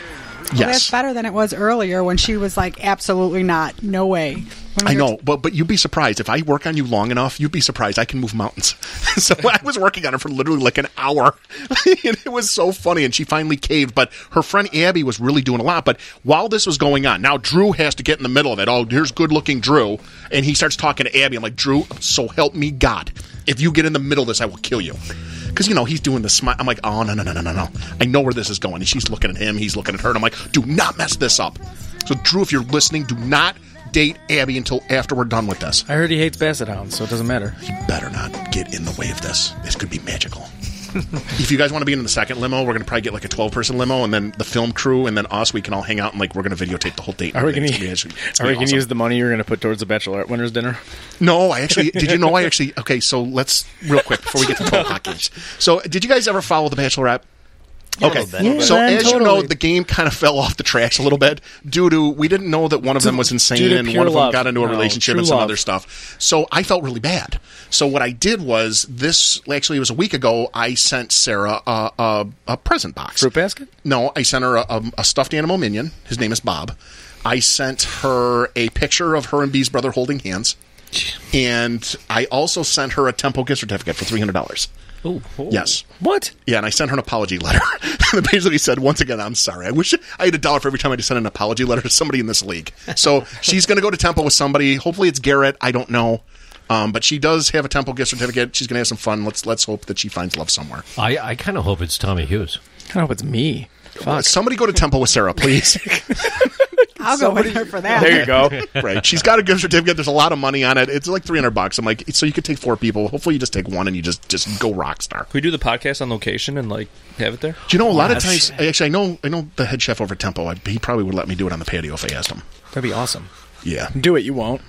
Well, Yes. that's better than it was earlier when she was like, absolutely not, no way. When I we were- know, but but you'd be surprised. If I work on you long enough, you'd be surprised. I can move mountains. So I was working on her for literally like an hour. And it was so funny, and she finally caved. But her friend Abby was really doing a lot. But while this was going on, now Drew has to get in the middle of it. Oh, here's good-looking Drew. And he starts talking to Abby. I'm like, Drew, so help me God. If you get in the middle of this, I will kill you. Because, you know, he's doing the smile. I'm like, oh, no, no, no, no, no, no. I know where this is going. And she's looking at him. He's looking at her. And I'm like, do not mess this up. So, Drew, if you're listening, do not date Abby until after we're done with this. I heard he hates Basset Hounds, so it doesn't matter. You better not get in the way of this. This could be magical. If you guys want to be in the second limo, we're going to probably get like a twelve-person limo, and then the film crew, and then us, we can all hang out, and like we're going to videotape the whole date. Are we going It's to gonna be- it's gonna Are be we going to awesome. use the money you're going to put towards the Bachelorette winners dinner? No, I actually did. You know, I actually okay. So let's real quick before we get to twelve o'clock games. So, did you guys ever follow the Bachelorette? Okay, little bit. so Yeah, as you know, totally. the game kind of fell off the tracks a little bit due to we didn't know that one of them was insane Due to and pure one of them love. got into a No, relationship true and some love. other stuff. So I felt really bad. So what I did was this. Actually, it was a week ago. I sent Sarah a, a, a present box. Fruit basket? No, I sent her a, a, a stuffed animal minion. His name is Bob. I sent her a picture of her and B's brother holding hands. And I also sent her a Tempo gift certificate for three hundred dollars. Ooh. Yes. What? Yeah, and I sent her an apology letter. That basically said, once again, I'm sorry. I wish I had a dollar for every time I just sent an apology letter to somebody in this league. So she's going to go to Tempo with somebody. Hopefully it's Garrett. I don't know. Um, but she does have a Tempo gift certificate. She's going to have some fun. Let's let's hope that she finds love somewhere. I, I kind of hope it's Tommy Hughes. I don't know if it's me. Fuck. Somebody go to Tempo with Sarah, please. I'll go with her for that. There you go. Right. She's got a gift certificate. There's a lot of money on it. It's like three hundred bucks. I'm like, so you could take four people. Hopefully you just take one and you just, just go rock star. Can we do the podcast on location and like have it there? Do you know, a lot of Yes. times, actually, I know I know the head chef over at Tempo. I, he probably would let me do it on the patio if I asked him. That'd be awesome. Yeah. Do it. You won't.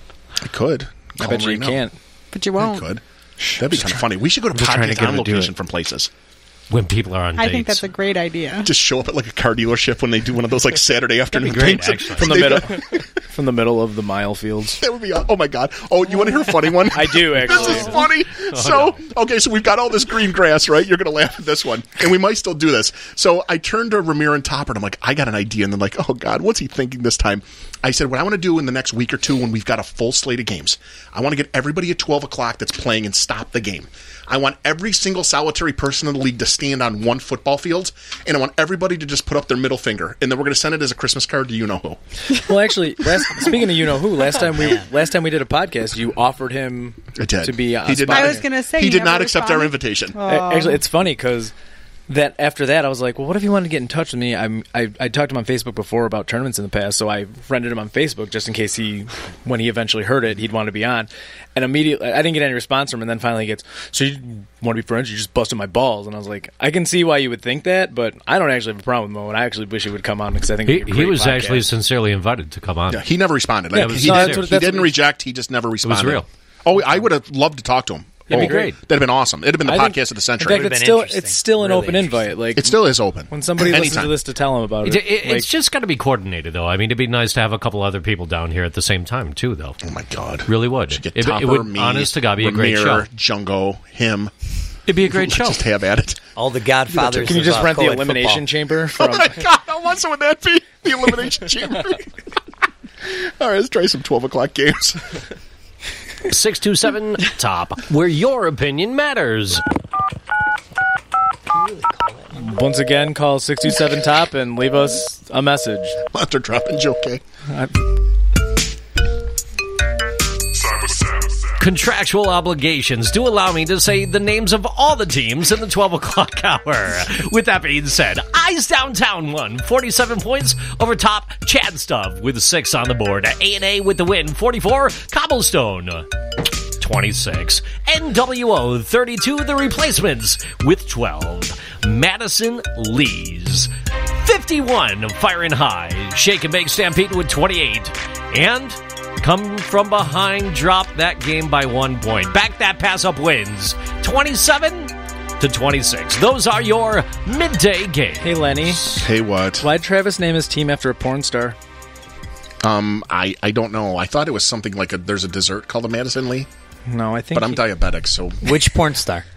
I could. I Call bet him you right now. can't. But you I won't. could. That'd be kind of funny. We should go to just trying to podcast get on him to do location it. from places. When people are on I dates. think that's a great idea. Just show up at like a car dealership when they do one of those like Saturday afternoon great, things. actually. From the They- middle, from the middle of the mile fields. That would be. Oh my god! Oh, you want to hear a funny one? I do, This actually. is funny. so, okay, so we've got all this green grass, right? You're going to laugh at this one, and we might still do this. So I turned to Ramir and Topper, and I'm like, I got an idea, and they're like, oh god, what's he thinking this time? I said, what I want to do in the next week or two, when we've got a full slate of games, I want to get everybody at twelve o'clock that's playing and stop the game. I want every single solitary person in the league to stand on one football field, and I want everybody to just put up their middle finger, and then we're going to send it as a Christmas card to you know who. Well, actually, last, speaking of you know who, last time we last time we did a podcast, you offered him I did. to be. Uh, He did spot- not- I was going to say he you did never not accept our responded? invitation. A- Actually, it's funny because that after that, I was like, well, what if he wanted to get in touch with me? I'm, I I talked to him on Facebook before about tournaments in the past, so I friended him on Facebook just in case he, when he eventually heard it, he'd want to be on. And immediately, I didn't get any response from him. And then finally, he gets, so you want to be friends? You just busted my balls. And I was like, I can see why you would think that, but I don't actually have a problem with Mo. And I actually wish he would come on because I think He, it'd be a he great was podcast. actually sincerely invited to come on. Yeah, he never responded. Like, Yeah, it was he, sincere. didn't, That's what- he that's didn't what- reject. He just never responded. real. Oh, I would have loved to talk to him. It'd be Oh, great. That'd have been awesome. It'd have been the I think- podcast of the In century. fact, Would've it's been still interesting. it's still an Really open interesting. invite. Like it still is open. when somebody listens Anytime. to this, to tell him about It, it. it- Like, it's just got to be coordinated, though. I mean, it'd be nice to have a couple other people down here at the same time, too, though. Oh my god, Really would. Should get It- it Topper, would, me, honest to God, be a great Ramir, show. Jungo, him. It'd be a great show. Just have at it. All the godfathers. can you of, just uh, rent the co-ed elimination football. chamber Oh from? my god, how awesome would that be? The elimination chamber. All right, let's try some twelve o'clock games. six two seven top, where your opinion matters. Once again, call six two seven top and leave us a message. Monster dropping Joe K. Contractual obligations do allow me to say the names of all the teams in the twelve o'clock hour. With that being said, Eyes Downtown won forty-seven points over top Chadstuff with six on the board. A and A with the win, forty-four. Cobblestone, twenty-six. N W O, thirty-two. The Replacements with twelve. Madison Lees, fifty-one. Firing High. Shake and Bake Stampede with twenty-eight. And come from behind, drop that game by one point. Back that pass up wins. twenty-seven to twenty-six. Those are your midday games. Hey, Lenny, Hey, what? why'd Travis name his team after a porn star? Um, I, I don't know. I thought it was something like a. There's a dessert called a Madison Lee, No, I think. but I'm he- diabetic, so Which porn star?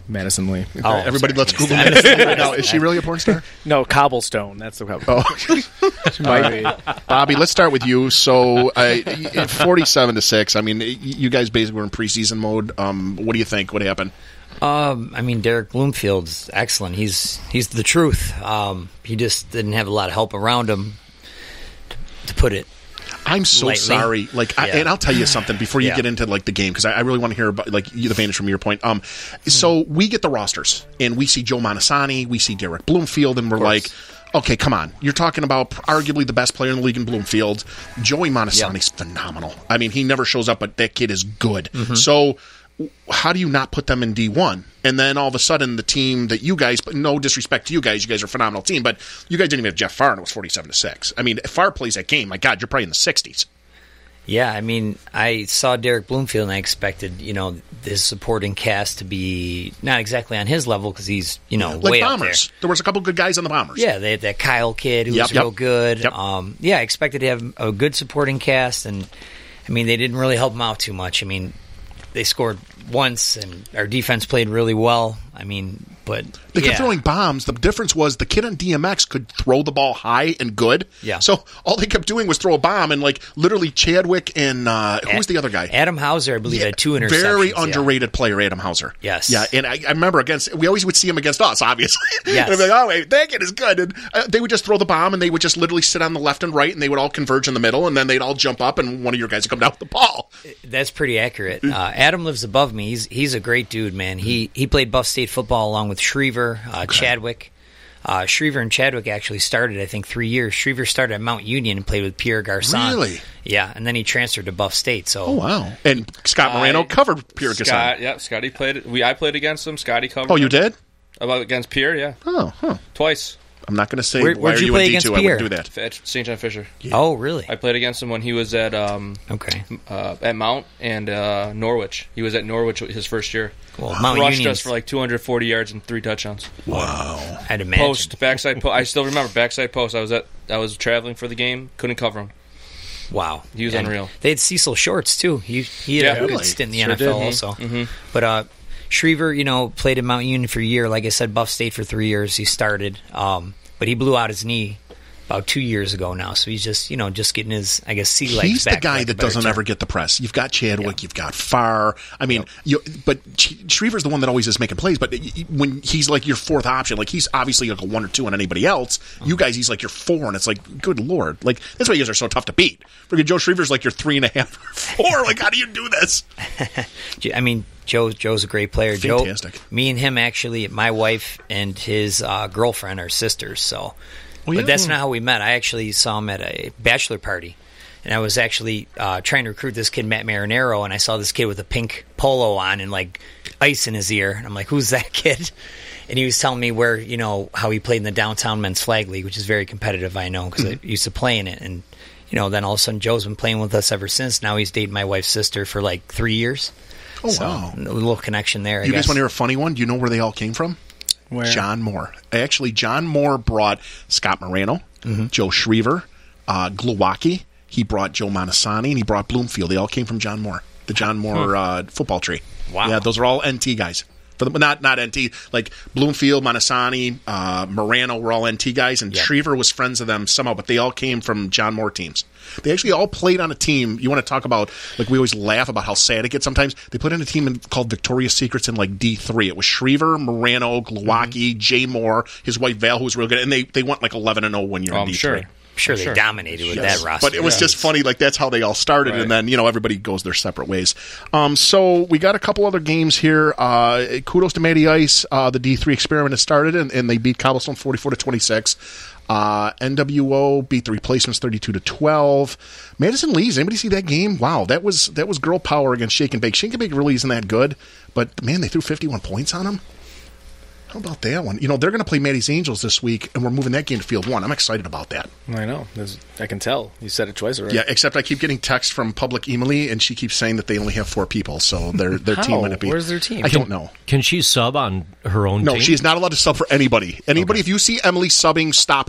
Madison Lee. Oh, Everybody, sorry. let's Google Madison Lee right now. Is she really a porn star? No, Cobblestone. That's the Cobblestone. Oh, She might be. Bobby, let's start with you. So, uh, forty-seven to six. I mean, you guys basically were in preseason mode. Um, what do you think? What happened? Um, I mean, Derek Bloomfield's excellent. He's he's the truth. Um, he just didn't have a lot of help around him, to, to put it. I'm so Lightly. sorry. Like, I, Yeah. and I'll tell you something before you Yeah. get into like the game because I, I really want to hear about like the vantage from your point. Um, so we get the rosters and we see Joe Montesani, we see Derek Bloomfield, and we're like, okay, come on. You're talking about arguably the best player in the league in Bloomfield. Joey Montesani's phenomenal. I mean, he never shows up, but that kid is good. So how do you not put them in D one? And then all of a sudden, the team that you guys, no disrespect to you guys, you guys are a phenomenal team, but you guys didn't even have Jeff Farr, and it was forty-seven to six. I mean, if Farr plays that game, my God, you're probably in the sixties. Yeah, I mean, I saw Derek Bloomfield, and I expected, you know, his supporting cast to be not exactly on his level because he's, you know, Like way Bombers. up There was a couple good guys on the Bombers. there. Yeah, they had that Kyle kid who Yep, was yep. real good. Yep. Um, yeah, I expected to have a good supporting cast, and I mean, they didn't really help him out too much. I mean, they scored once, and our defense played really well. I mean, but They kept yeah. throwing bombs. The difference was the kid on D M X could throw the ball high and good. Yeah. So all they kept doing was throw a bomb, and like literally Chadwick and uh, who was the other guy? Adam Hauser, I believe, had two interceptions. Very yeah. underrated player, Adam Hauser. Yes. Yeah, and I, I remember against, we always would see him against us, obviously. Yes. And I'd be like, oh, wait, that kid is good. And uh, they would just throw the bomb, and they would just literally sit on the left and right, and they would all converge in the middle, and then they'd all jump up, and one of your guys would come down with the ball. That's pretty accurate. Uh, Adam lives above me. He's he's a great dude, man. He he played Buff State football along with Schriever, uh, Chadwick. Uh, Schriever and Chadwick actually started, I think, three years. Schriever started at Mount Union and played with Pierre Garcon. Really? Yeah, and then he transferred to Buff State. So Oh, wow. And Scott Moreno I- covered Pierre Gasson. Scott, yeah, Scotty played it. We I played against him. Scotty covered. Oh, you him. did? About against Pierre, yeah, Oh, huh. twice I'm not going to say Where- why where'd are you you play in D against two. I Pierre? wouldn't do that. at Saint John Fisher. Oh, really? I played against him when he was at um, Okay. uh, at Mount and uh, Norwich. He was at Norwich his first year. Well, Mount Rushed Union's- us for like two hundred forty yards and three touchdowns. Wow. I'd imagine. Post backside post. I still remember backside post. I was at I was traveling for the game. Couldn't cover him. Wow. He was And unreal. They had Cecil Shorts, too. He, he had Yeah, a good really? stint in the Sure N F L did. also. Mhm. But uh, Schriever, you know, played at Mount Union for a year. Like I said, Buff State for three years. He started. Um, but he blew out his knee about two years ago now. So he's just, you know, just getting his, I guess, sea legs He's back. the guy for lack of that a better doesn't term. ever get the press. You've got Chadwick, you've got Farr. I mean, you, but Sh- Schriever's the one that always is making plays. But y- y- when he's like your fourth option, like he's obviously like a one or two on anybody else. You guys, he's like your four, and it's like, good lord, like that's why you guys are so tough to beat. Because Joe Schriever's like your three and a half, four. Like, how do you do this? I mean, Joe Joe's a great player. Fantastic. Joe, me and him actually, my wife and his uh, girlfriend are sisters. So, Oh, yeah? but that's not how we met. I actually saw him at a bachelor party, and I was actually uh, trying to recruit this kid Matt Marinero, and I saw this kid with a pink polo on and like ice in his ear, and I'm like, "Who's that kid?" And he was telling me where, you know, how he played in the Downtown Men's Flag League, which is very competitive. I know because I used to play in it, and you know, then all of a sudden Joe's been playing with us ever since. Now he's dating my wife's sister for like three years. Oh, So, wow. a little connection there. I You guys guess. want to hear a funny one? Do you know where they all came from? Where? John Moore. Actually, John Moore brought Scott Moreno, Joe Schriever, uh, Glowacki. He brought Joe Montesani, and he brought Bloomfield. They all came from John Moore, the John Moore uh, football tree. Wow. Yeah, those are all N T guys. For the, not not N T, like Bloomfield, Montesani, uh, Moreno were all N T guys, and Yeah. Schriever was friends of them somehow, but they all came from John Moore teams. They actually all played on a team. You want to talk about, like, we always laugh about how sad it gets sometimes. They played on a team in, called Victoria's Secrets in, like, D three. It was Schriever, Moreno, Glowacki, Mm-hmm. Jay Moore, his wife Val, who was real good, and they, they went, like, eleven and oh one year Oh, in I'm D three. sure. I'm sure they Sure. dominated with Yes. that roster. But it was just funny, like that's how they all started, Right. and then you know everybody goes their separate ways. Um, so we got a couple other games here. Uh, kudos to Matty Ice. Uh, the D three experiment has started, and, and they beat Cobblestone forty-four to twenty-six. Uh, N W O beat the Replacements thirty-two to twelve. Madison Lee's. Anybody see that game? Wow, that was that was girl power against Shake and Bake. Shake and Bake really isn't that good, but man, they threw fifty-one points on them. How about that one? You know, they're going to play Maddie's Angels this week, and we're moving that game to Field One. I'm excited about that. I know. There's, I can tell. You said it twice already. Yeah, except I keep getting texts from Public Emily, and she keeps saying that they only have four people, so their their How? team might be. Where's their team? I don't know. Can she sub on her own No, team? she is not allowed to sub for anybody. Anybody, if you see Emily subbing, stop her.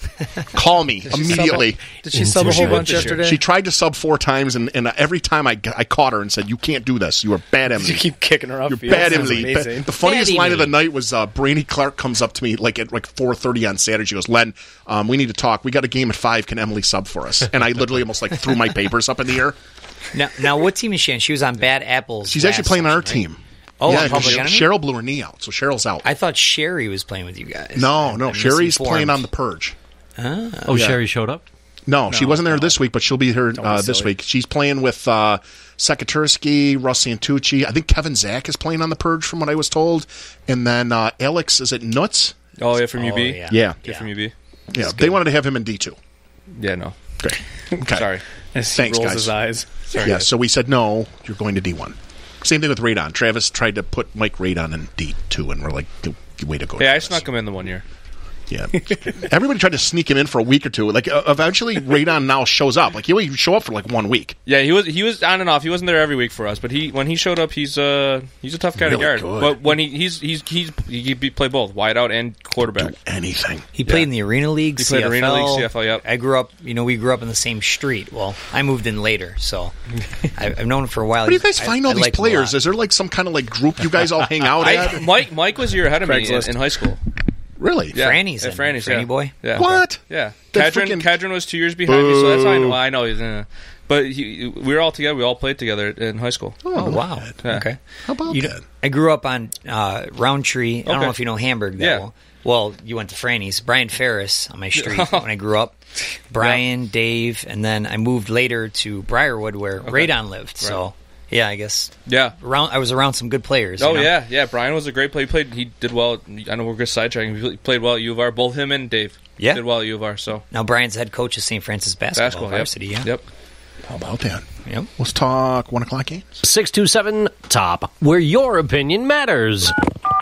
Call me immediately. Did she sub a whole bunch this year. yesterday? She tried to sub four times, and, and every time I, I caught her and said, "You can't do this. You are bad Emily. You keep kicking her up. You're field. bad That's Emily." amazing. The funniest Bad line of the Emily. night was uh, Brainy Clark comes up to me like at like four thirty on Saturday. She goes, "Len, um, we need to talk. We got a game at five. Can Emily sub for us?" And I literally almost like threw my papers up in the air. Now, now, what team is she on? She was on Bad Apples. She's last actually playing on our session, right? team. Oh, yeah, on Public Sh- Enemy? Cheryl blew her knee out, so Cheryl's out. I thought Sherry was playing with you guys. no, no, I'm Sherry's playing misinformed. on the Purge. Oh, Yeah. Sherry showed up? No, she wasn't there this week, but she'll be here be uh, this silly. week. She's playing with uh, Sekatursky, Russ Santucci. I think Kevin Zach is playing on the Purge, from what I was told. And then uh, Alex, is it Nuts? Oh, yeah, from U B? Oh, yeah. Yeah, Kid from U B? yeah. They wanted to have him in D two. Yeah, no. Great. Okay. Sorry. As he Thanks, rolls guys. his eyes. Sorry, Yeah, guys. so we said, no, you're going to D one. Same thing with Radon. Travis tried to put Mike Radon in D two, and we're like, way to go. Yeah, I Travis. snuck him in the one year. Yeah. Everybody tried to sneak him in for a week or two. Like, uh, eventually, Radon now shows up. Like, he would show up for like one week. Yeah, he was he was on and off. He wasn't there every week for us, but he when he showed up, he's uh he's a tough guy Really to guard. good. But when he he's he's he's he could play both wide out and quarterback. Anything. He played in the Arena League, He played C F L. Arena League, C F L, yep. I grew up, you know, we grew up in the same street. Well, I moved in later, so I, I've known him for a while. How do you guys I- find I all these liked him a players? lot. Is there like some kind of like group you guys all hang out I, at? Mike Mike was a year ahead of me in, Craigslist. in high school. Really? Yeah, Franny's yeah, in. Franny's, Franny yeah. boy? Yeah. What? Yeah, That Cadron, freaking- Cadron was two years behind me, so that's how I know. Boo. I know he's in. A, but he, we were all together. We all played together in high school. Oh, wow. Yeah. Okay. How about You know, that? I grew up on uh, Roundtree. I don't Okay. know if you know Hamburg that Yeah. well. Well, you went to Franny's. Brian Ferris on my street when I grew up. Brian, Dave, and then I moved later to Briarwood where Radon lived. So, yeah, I guess Yeah. around I was around some good players. Oh you know? yeah, yeah. Brian was a great player. He played. He did well. I know we're just sidetracking. He played well at U of R. Both him and Dave. Yeah. did well at U of R. So Now Brian's head coach of Saint Francis basketball, basketball. Yep. varsity. Yeah. Yep. How about that? Yep. Let's talk one o'clock games. six two seven Top, where your opinion matters.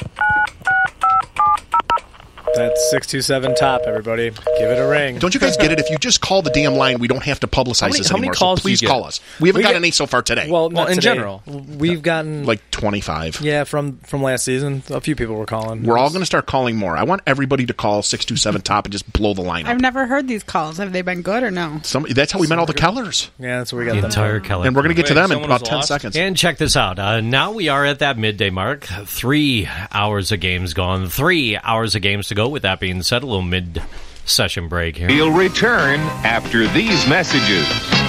That's six two seven Top, everybody. Give it a ring. Don't you guys get it? If you just call the damn line, we don't have to publicize How many- this how many anymore. calls So do you please get? call us. We haven't We got get- any so far today. Well, not in today. general. We've gotten like twenty-five. yeah from from last season. A few people were calling. We're all going to start calling more. I want everybody to call six two seven Top and just blow the line up. I've never heard these calls. Have they been good or no? Some, that's how we met all the Kellers. Yeah, that's where we got The them. entire Keller. And we're going to get to Wait, them in someone about was ten lost? seconds. And check this out. Uh, now we are at that midday mark. Three hours of games gone. Three hours of games to go. With that being said, a little mid-session break here. He'll return after these messages.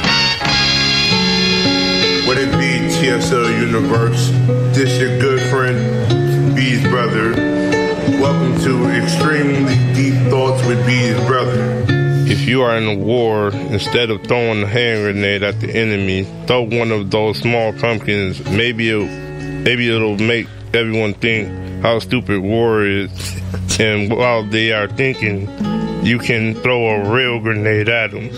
What it be, T S L Universe? This your good friend, B's brother. Welcome to Extremely Deep Thoughts with B's brother. If you are in a war, instead of throwing a hand grenade at the enemy, throw one of those small pumpkins. Maybe it'll, maybe it'll make everyone think how stupid war is. And while they are thinking, you can throw a real grenade at them.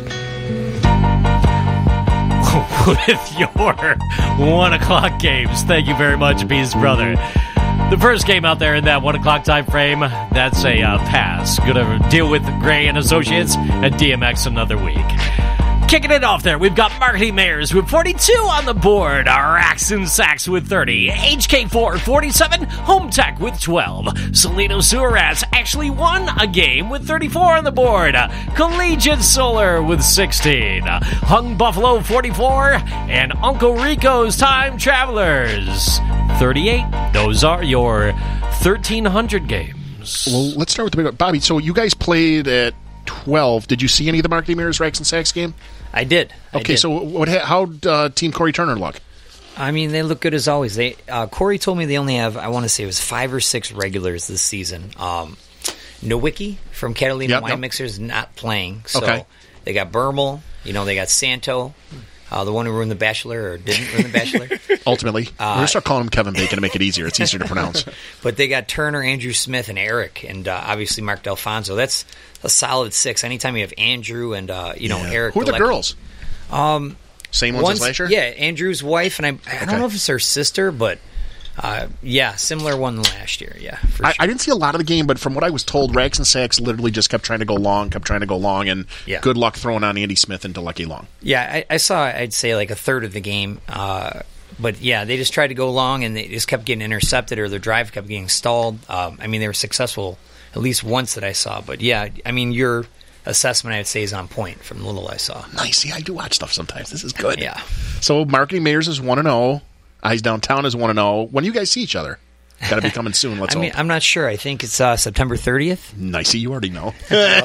With your one o'clock games. Thank you very much, Beast Brother. The first game out there in that one o'clock time frame, that's a uh, pass. Gonna deal with Gray and Associates at D M X another week. Kicking it off there, we've got Marketing Mayors with forty-two on the board, Racks and Sacks with thirty, H K four forty-seven, Home Tech with twelve, Salino Sewer Rats actually won a game with thirty-four on the board, Collegiate Solar with sixteen, Hung Buffalo forty-four, and Uncle Rico's Time Travelers thirty-eight. Those are your thirteen hundred games. Well, let's start with the big Bobby, so you guys played at twelve. Did you see any of the Marketing Mirrors, Racks and Sacks game? I did. I Okay, did. so what? how'd uh, Team Corey Turner look? I mean, they look good as always. They uh, Corey told me they only have, I want to say it was five or six regulars this season. Um, Nowicki from Catalina Yep, Wine yep. Mixers not playing. So Okay. they got Bermel, you know, they got Santo, uh, the one who ruined The Bachelor or didn't ruin The Bachelor. Ultimately, we're going to start calling him Kevin Bacon to make it easier. It's easier to pronounce. But they got Turner, Andrew Smith, and Eric, and uh, obviously Mark Delfonso. That's a solid six. Anytime you have Andrew and, uh, you know, Yeah. Eric. Who are the Galecki- girls? Um, Same ones One's- as last year? Yeah, Andrew's wife, and I, I Okay. don't know if it's her sister, but uh, yeah, similar one last year. Yeah, for I, sure. I didn't see a lot of the game, but from what I was told, Racks and Sacks literally just kept trying to go long, kept trying to go long, and Yeah. good luck throwing on Andy Smith into Lucky Long. Yeah, I, I saw, I'd say, like a third of the game. Uh, but yeah, they just tried to go long, and they just kept getting intercepted, or their drive kept getting stalled. Um, I mean, they were successful at least once that I saw. But yeah, I mean, your assessment, I would say, is on point from the little I saw. Nice. See, I do watch stuff sometimes. This is good. Yeah. So Marketing Mayors is one and zero. Eyes Downtown is one and zero. When do you guys see each other? Got to be coming soon. Let's I mean, hope. I'm not sure. I think it's uh, September thirtieth. Nice. You already know.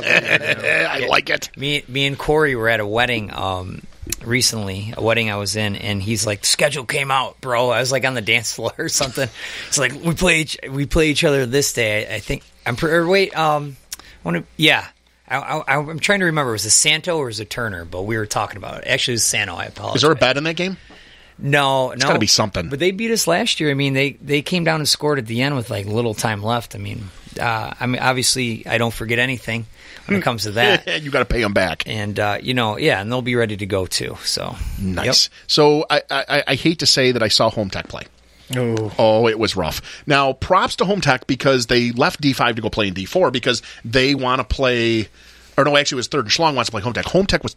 I like it. Me, me and Corey were at a wedding um, recently, a wedding I was in, and he's like, "The schedule came out, bro." I was like on the dance floor or something. It's like we play each, we play each other this day. I, I think I'm. Pre- or wait, um, I want to. Yeah, I, I, I'm trying to remember. Was it Santo or was it Turner? But we were talking about it. Actually, it was Santo. I apologize. Is there a bet in that game? No, It's no. got to be something. But they beat us last year. I mean, they, they came down and scored at the end with like little time left. I mean, uh, I mean, obviously, I don't forget anything when it comes to that. You got to pay them back. And uh, you know, yeah, and they'll be ready to go too. So Nice. yep. So I, I, I hate to say that I saw Home Tech play. Oh. Oh, it was rough. Now, props to Home Tech because they left D five to go play in D four because they want to play. Or no, actually, it was Third and Schlong wants to play Home Tech. Home Tech was.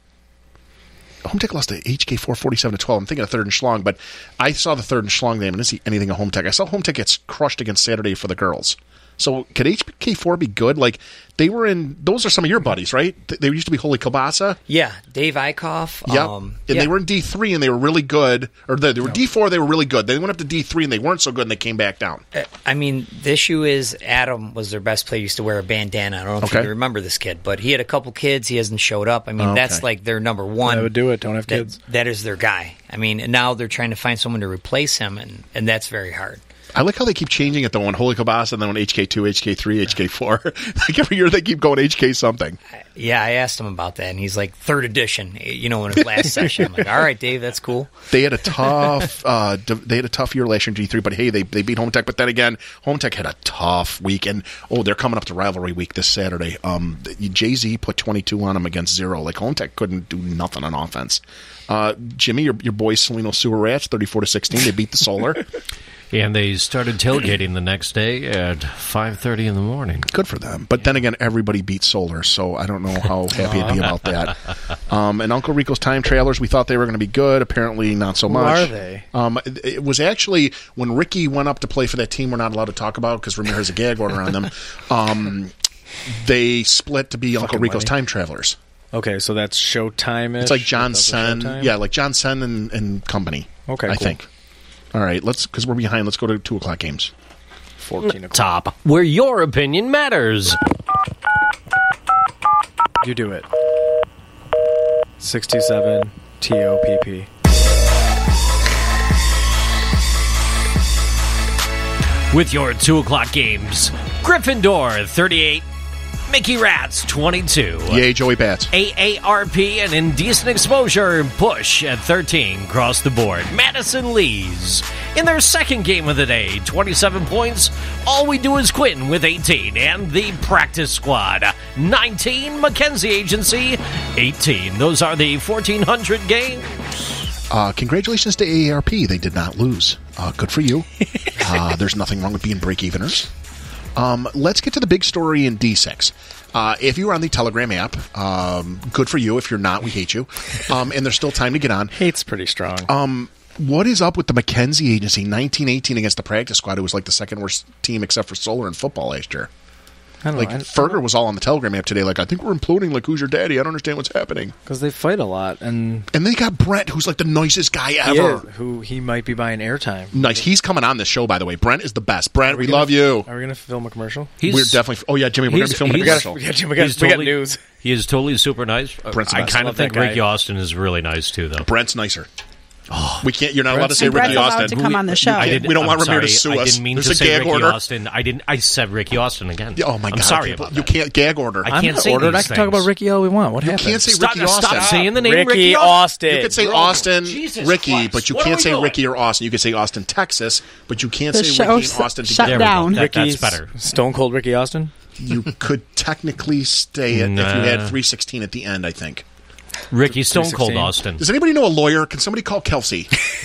Home Tech lost to H K four forty-seven to twelve. I'm thinking of Third and Schlong, but I saw the Third and Schlong game and didn't see anything of Home Tech. I saw Home Tech gets crushed against Saturday for the girls. So could H K four be good? Like they were in. Those are some of your buddies, right? They used to be Holy Kielbasa. Yeah, Dave Eichhoff. Yep. Um, and yeah. they were in D three and they were really good. Or they, they were D four, they were really good. They went up to D three and they weren't so good and they came back down. I mean, the issue is Adam was their best player. He used to wear a bandana. I don't know if Okay. you remember this kid, but he had a couple kids. He hasn't showed up. I mean, Okay. that's like their number one. I would do it. Don't have That- kids. That is their guy. I mean, and now they're trying to find someone to replace him, and, and that's very hard. I like how they keep changing it though on Holy Kielbasa and then on H K two, H K three, H K four. Like every year they keep going H K something. Yeah, I asked him about that, and he's like, third edition, you know, in his last session. I'm like, all right, Dave, that's cool. They had a tough uh, d- they had a tough year last year in G three, but hey, they they beat Home Tech. But then again, Home Tech had a tough week, and oh, they're coming up to rivalry week this Saturday. Um, Jay Z put twenty-two on them against zero. Like Home Tech couldn't do nothing on offense. Uh, Jimmy, your your boys Salino Sewer Rats, thirty-four to sixteen. They beat the Solar. And they started tailgating the next day at five thirty in the morning. Good for them. But then again, everybody beat Solar, so I don't know how happy I'd be about that. Um, and Uncle Rico's Time Trailers, we thought they were going to be good. Apparently, not so Who much. are they? Um, it, it was actually when Ricky went up to play for that team we're not allowed to talk about because Ramir has a gag order on them. Um, they split to be Uncle Fucking Rico's money. Time Travelers. Okay, so that's Showtime. It's like John Sen. Yeah, like John Sen and, and company. Okay, I cool. think. All right, let's because we're behind. Let's go to two o'clock games. fourteen o'clock. Top, where your opinion matters. You do it. six two seven T O P P. With your two o'clock games, Gryffindor thirty-eight, Mickey Rats twenty-two. Yay, Joey Bats. A A R P and Indecent Exposure push at thirteen across the board. Madison Lees in their second game of the day, twenty-seven points. All We Do Is Quinn with eighteen. And the practice squad, nineteen. Mackenzie Agency, eighteen. Those are the fourteen hundred games. Uh, congratulations to A A R P. They did not lose. Uh, good for you. Uh, there's nothing wrong with being break-eveners. Um, let's get to the big story in D six. Uh, if you are on the Telegram app, um, good for you. If you're not, we hate you. Um, and there's still time to get on. Hate's pretty strong. Um, what is up with the Mackenzie Agency nineteen eighteen against the practice squad? It was like the second worst team except for Solar in football last year. I don't Like know. Ferger was all on the Telegram app today. Like, I think we're imploding. Like, who's your daddy? I don't understand what's happening. Because they fight a lot, and And they got Brent, who's like the nicest guy he ever. is, who he might be buying airtime. Nice. He's coming on this show, by the way. Brent is the best. Brent, we, gonna- love you. Are we going to film a commercial? He's, We're definitely. Oh yeah, Jimmy, we're gonna be he's- filming a he's- commercial. We got, we got, He's we got totally- news. He is totally super nice. Brent's the I best. kind Love of think that guy. Ricky Austin is really nice too, though. Brent's nicer. We can't. You're not allowed to say And Ricky Brett's allowed Austin. to come on the show. I didn't, We don't want I'm Ramir to sorry, sue I us. didn't mean There's to a say gag Ricky order. Austin. I didn't. I said Ricky Austin again. Oh my I'm god! sorry people- about you that. can't gag order. I I'm can't not say ordered. these I can talk things. about Ricky all we want. What You happened? can't say Stop, Ricky stop Austin. saying the name Ricky, Ricky Austin. You could say Bro, Austin, Jesus Ricky, Christ. but you What are can't we say doing? Ricky or Austin. You could say Austin, Texas, but you can't The say show Ricky and s- Austin shut together. There we go. down. That- Ricky's that's better. Stone Cold Ricky Austin? You could technically stay it if you Nah. had three sixteen at the end. I think. Ricky Stone Cold three sixteen. Austin. Does anybody know a lawyer? Can somebody call Kelsey?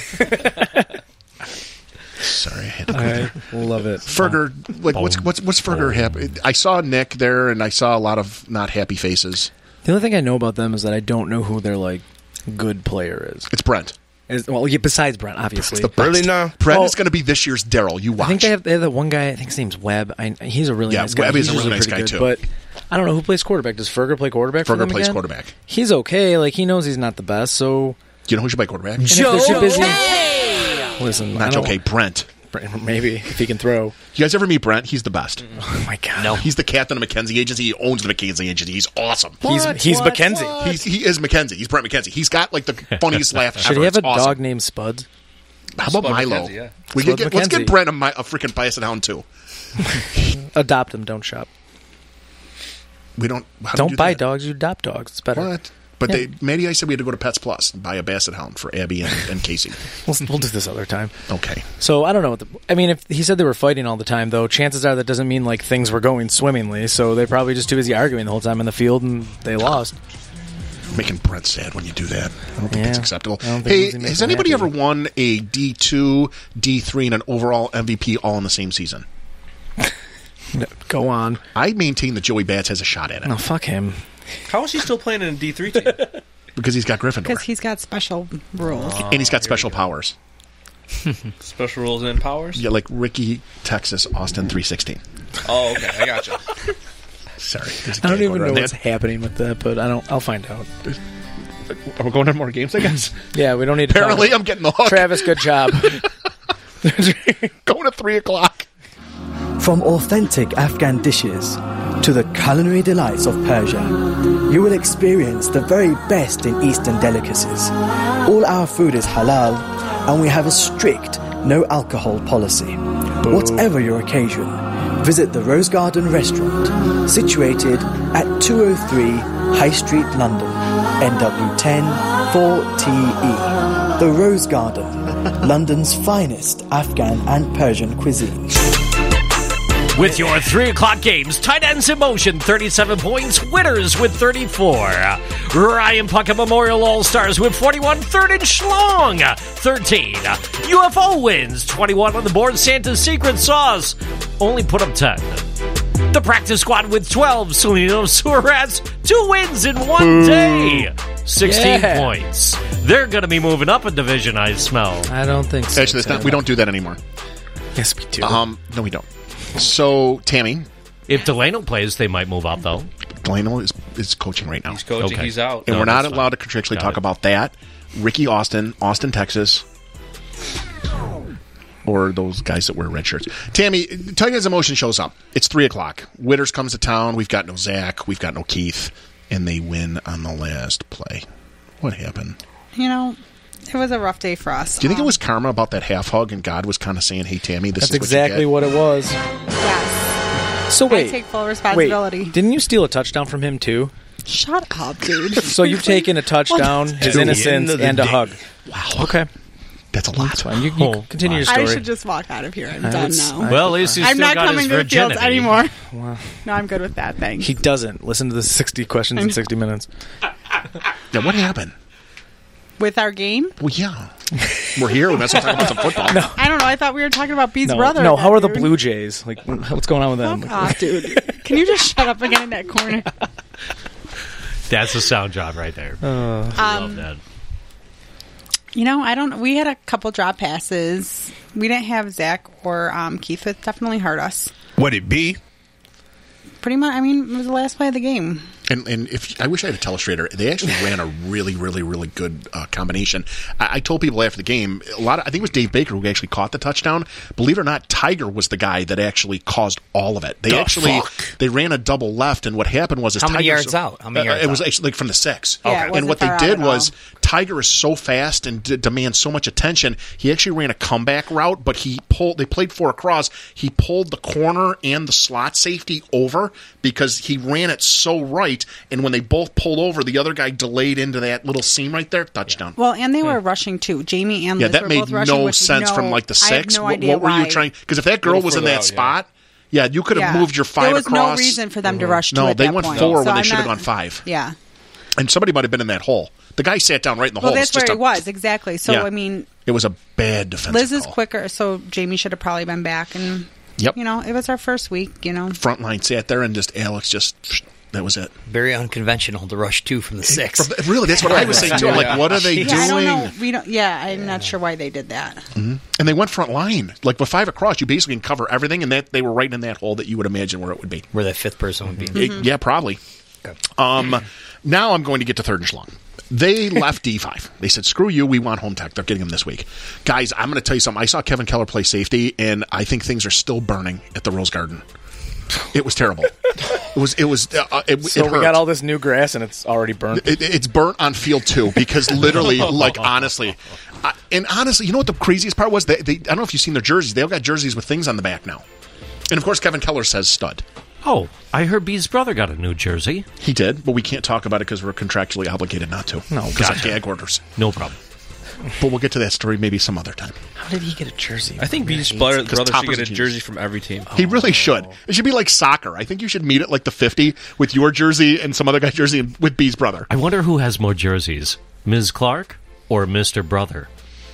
Sorry, I had to go there. I love it. Ferger, like what's what's what's Ferger happy? I saw Nick there, and I saw a lot of not happy faces. The only thing I know about them is that I don't know who their like good player is. It's Brent. Is well, yeah, besides Brent, obviously. It's the best. Really now? Brent Oh. is going to be this year's Daryl. You watch. I think they have, they have that one guy. I think his name's Webb. I, he's a really Yeah, nice guy. Webb is He's a really usually nice pretty guy, good, too. But I don't know who plays quarterback. Does Ferger play quarterback? for Ferger them plays again? quarterback. He's okay. Like he knows he's not the best. So Do you know who should play quarterback? and if they're too busy, listen, I Not don't- okay, Brent. Maybe if he can throw. You guys ever meet Brent? He's the best. Oh my god. No. He's the captain of McKenzie Agency. He owns the McKenzie Agency. He's awesome. He's he's Mackenzie. He's, he is McKenzie. He's Brent McKenzie. He's got like the funniest laugh Should ever. he have a It's awesome. dog named Spuds? How about Spud Milo? McKenzie, yeah. We Spud could get, let's McKenzie. get Brent a, mi- a freaking Basset Hound too. Adopt them. Don't shop. We don't. How do we Don't do buy that? dogs. You adopt dogs. It's better. What? But Yeah. they, Maddie, I said we had to go to Pets Plus and buy a Basset Hound for Abby and, and Casey. We'll, we'll do this other time. Okay. So I don't know. What the, I mean, if he said they were fighting all the time, though, chances are that doesn't mean like things were going swimmingly. So they're probably just too busy arguing the whole time in the field, and they lost. Making Brent sad when you do that. I don't think Yeah. it's acceptable. I don't think Hey, Lindsay makes has him anybody happy. ever won a D two, D three, and an overall M V P all in the same season? Go on. I maintain that Joey Bats has a shot at it No, fuck him. How is he still playing in a D three team? because he's got Gryffindor Because he's got special rules. and he's got special powers. Special rules and powers? Yeah, like Ricky, Texas, Austin, three sixteen. Oh, okay. I gotcha. Sorry, there's a I don't gag even order know on what's that. happening with that, but I don't. I'll find out. Are we going to more games? I guess. Yeah, we don't need to. Apparently, talk. I'm getting the hook. Travis, good job. Going at three o'clock. From authentic Afghan dishes to the culinary delights of Persia, you will experience the very best in Eastern delicacies. All our food is halal, and we have a strict no alcohol policy. Whatever your occasion, visit the Rose Garden restaurant, situated at two oh three High Street, London, N W ten four T E. The Rose Garden, London's finest Afghan and Persian cuisine. With your three o'clock games, tight ends in motion, thirty-seven points, winners with thirty-four. Ryan Puckett Memorial All-Stars with forty-one, third and Schlong, thirteen. U F O wins, twenty-one on the board, Santa's Secret Sauce only put up ten. The practice squad with twelve, Salino Suarez, two wins in one day, sixteen Yeah. points. They're going to be moving up a division, I smell. I don't think so. Actually, it's not, we don't do that anymore. Yes, we do. Um, no, we don't. So, Tammy, If Delano plays, they might move up, though. Delano is, is coaching right now. He's coaching. Okay. He's out. And No, we're not that's allowed fine. to contractually Got talk it. about that. Ricky Austin, Austin, Texas, or those guys that wear red shirts. Tammy, Tight Ends Emotion shows up. It's three o'clock. Witters comes to town. We've got no Zach. We've got no Keith. And they win on the last play. What happened? You know, it was a rough day for us. Do you think it Um, was karma about that half hug and God was kind of saying, hey, Tammy, this That's is exactly what you what it was. Yes. So wait, I take full responsibility. wait, didn't you steal a touchdown from him too? Shut up, dude. So you've taken a touchdown, his the innocence, end of the and a day. hug. Wow. Okay, That's a lot. that's fine. You, you Oh, continue your I story. should just walk out of here. I'm I done would- now. Well, at least he's I'm still not got coming his to the fields virginity. anymore. No, I'm good with that. Thanks. He doesn't listen to the sixty questions in sixty minutes. Yeah, what happened? With our game? Well, yeah. We're here. We might as well talk about some football. No. I don't know. I thought we were talking about Bede's No, brother. no. How are the dude. Blue Jays? Like, what's going on with them? Fuck off, dude. Can you just shut up again in that corner? That's a sound job right there. Love Um, that. you know, I don't. We had a couple drop passes. We didn't have Zach or um, Keith. It definitely hurt us. What it be? Pretty much. I mean, it was the last play of the game. And and if I wish I had a telestrator, they actually ran a really, really, really good uh, combination. I, I told people after the game, a lot. Of, I think it was Dave Baker who actually caught the touchdown. Believe it or not, Tiger was the guy that actually caused all of it. They The actually fuck? they ran a double left, and what happened was is How many Tiger- yards out? How many uh, yards It was out? actually like from the six. Yeah, it and wasn't what they far out did at all. was Tiger is so fast and d- demands so much attention. He actually ran a comeback route, but he pulled. They played four across. He pulled the corner and the slot safety over because he ran it so right. And when they both pulled over, the other guy delayed into that little seam right there. Touchdown. Well, and they were rushing too. Jamie and Yeah, Liz that were made both rushing, no which sense no, from like the I have six. no what, idea what were why. you trying? Because if that girl Little was in further that out, yeah. spot, yeah, you could have Yeah. moved your five There was across. no reason for them to rush two No, at they that went point. four So when they I'm should have not- gone five. Yeah. And somebody might have been in that hole. The guy sat down right in the Well, hole. that's It's just where a- he was exactly. So Yeah. I mean, It was a bad defensive Liz is call. quicker, so Jamie should have probably been back. And Yep. you know, it was our first week. You know, Front line sat there and just Alex just That was it. Very unconventional to rush two from the six. From- really, that's what I was saying too. I'm like, what are they Yeah, doing? I don't know. We don't. Yeah, I'm not sure why they did that. Mm-hmm. And they went front line. Like with five across, you basically can cover everything, and that they were right in that hole that you would imagine where it would be. Where that fifth person would be. It- yeah, probably. Um, now I'm going to get to third and schlong. They left D five. They said, screw you, we want home tech. They're getting them this week. Guys, I'm going to tell you something. I saw Kevin Keller play safety, and I think things are still burning at the Rose Garden. It was terrible. It was, it was, uh, it, So it we hurt. got all this new grass and it's already burnt. It, it's burnt on field two because literally, like, honestly, I, and honestly, you know what the craziest part was? They, they, I don't know if you've seen their jerseys. They all got jerseys with things on the back now. And of course, Kevin Keller says stud. Oh, I heard B's brother got a new jersey. He did, but we can't talk about it because we're contractually obligated not to. No, because of gotcha. gag orders. No problem. But we'll get to that story maybe some other time. How did he get a jersey? I think Beach brother, Because brother should Topper's get a a genius. jersey from every team. He really should. It should be like soccer. I think you should meet at like the fifty with your jersey and some other guy's jersey and with B's brother. I wonder who has more jerseys, Miz Clark or Mister Brother?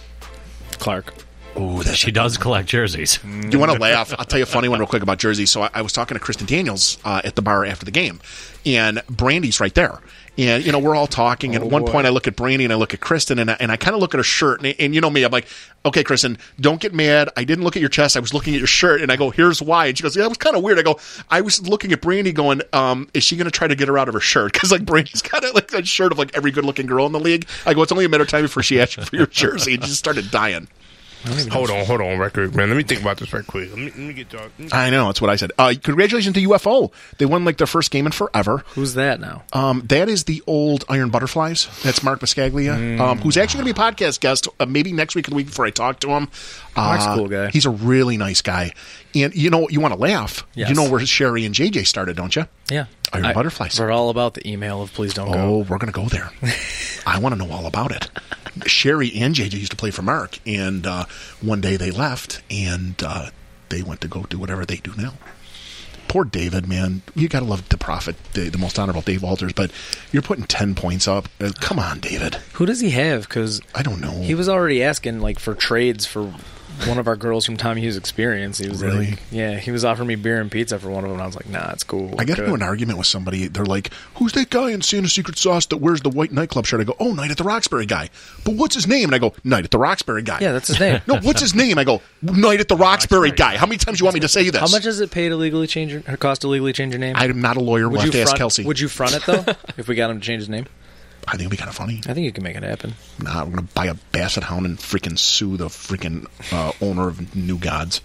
Clark. Oh, that She does collect jerseys. You want to laugh? I'll tell you a funny one real quick about jerseys. So I, I was talking to Kristen Daniels uh, at the bar after the game, and Brandy's right there. And, you know, we're all talking, and Oh, at one boy. point I look at Brandy and I look at Kristen, and I, and I kind of look at her shirt, and, and you know me, I'm like, okay, Kristen, don't get mad. I didn't look at your chest. I was looking at your shirt, and I go, here's why. And she goes, yeah, that was kind of weird. I go, I was looking at Brandy going, um, is she going to try to get her out of her shirt? Because, like, Brandy's got like that shirt of, like, every good-looking girl in the league. I go, it's only a matter of time before she asks you for your jersey, and she just started dying. Hold on, hold on, record man. Let me think about this right quick. Let me, let me get y'all. I know, that's what I said. Uh, congratulations to U F O. They won like their first game in forever. Who's that now? Um, that is the old Iron Butterflies. That's Mark Biscaglia, um, who's actually going to be a podcast guest uh, maybe next week or the week before I talk to him. Uh, Mark's a cool guy. He's a really nice guy. And you know, you want to laugh. Yes. You know where Sherry and J J started, don't you? Yeah. Iron I- Butterflies. We're all about the email of please don't Oh, go. we're going to go there. I want to know all about it. Sherry and J J used to play for Mark, and uh, one day they left, and uh, they went to go do whatever they do now. Poor David, man. You got to love the prophet, the, the most honorable Dave Walters, but you're putting ten points up. Uh, come on, David. Who does he have? Because I don't know. he was already asking like for trades for one of our girls from Tommy Hughes Experience. He was Really? like, yeah, he was offering me beer and pizza for one of them. And I was like, nah, it's cool. I got Good. into an argument with somebody. They're like, who's that guy in Santa Secret Sauce that wears the white nightclub shirt? I go, oh, Night at the Roxbury guy. But what's his name? And I go, Night at the Roxbury guy. Yeah, that's his name. No, what's his name? I go, Night at the Roxbury guy. How many times do you want me to say this? How much does it pay to legally change your, or cost to legally change your name? I'm not a lawyer. We'll would have you to ask front, Kelsey. Would you front it though? If we got him to change his name, I think it'd be kind of funny. I think you can make it happen. Nah, we're going to buy a basset hound and freaking sue the freaking uh, owner of New Gods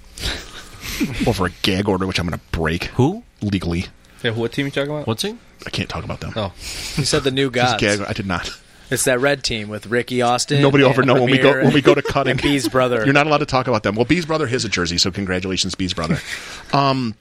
over a gag order, which I'm going to break. Who? Legally. Yeah, what team are you talking about? What's he? I can't talk about them. Oh, He said the new Just gods. gag, I did not. It's that red team with Ricky Austin. Nobody will and ever know when we go Amir when we go to cutting. and B's brother. You're not allowed to talk about them. Well, B's brother has a jersey, so congratulations, B's brother. um,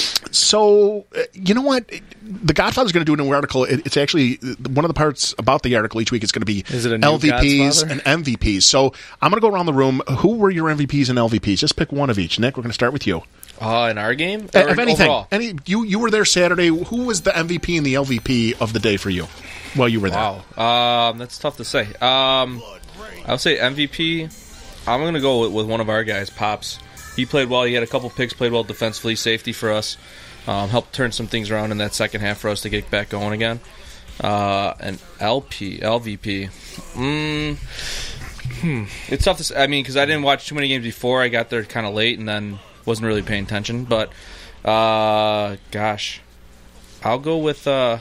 so uh, you know what? The Godfather's going to do a new article. It, it's actually one of the parts about the article each week. It's going to be Is it a new L V Ps Godfather? and M V Ps. So I'm going to go around the room. Who were your M V Ps and L V Ps? Just pick one of each. Nick, we're going to start with you. uh, in our game, Uh, Or if anything, overall? any you you were there Saturday. Who was the M V P and the L V P of the day for you? While you were there. Wow, um, that's tough to say. Um, I would say M V P. I'm going to go with, with one of our guys, Pops. He played well. He had a couple picks, played well defensively, safety for us. Um, helped turn some things around in that second half for us to get back going again. Uh, and L P, L V P. Mm, hmm. It's tough to say. I mean, because I didn't watch too many games before. I got there kind of late and then wasn't really paying attention. But, uh, gosh, I'll go with... Uh,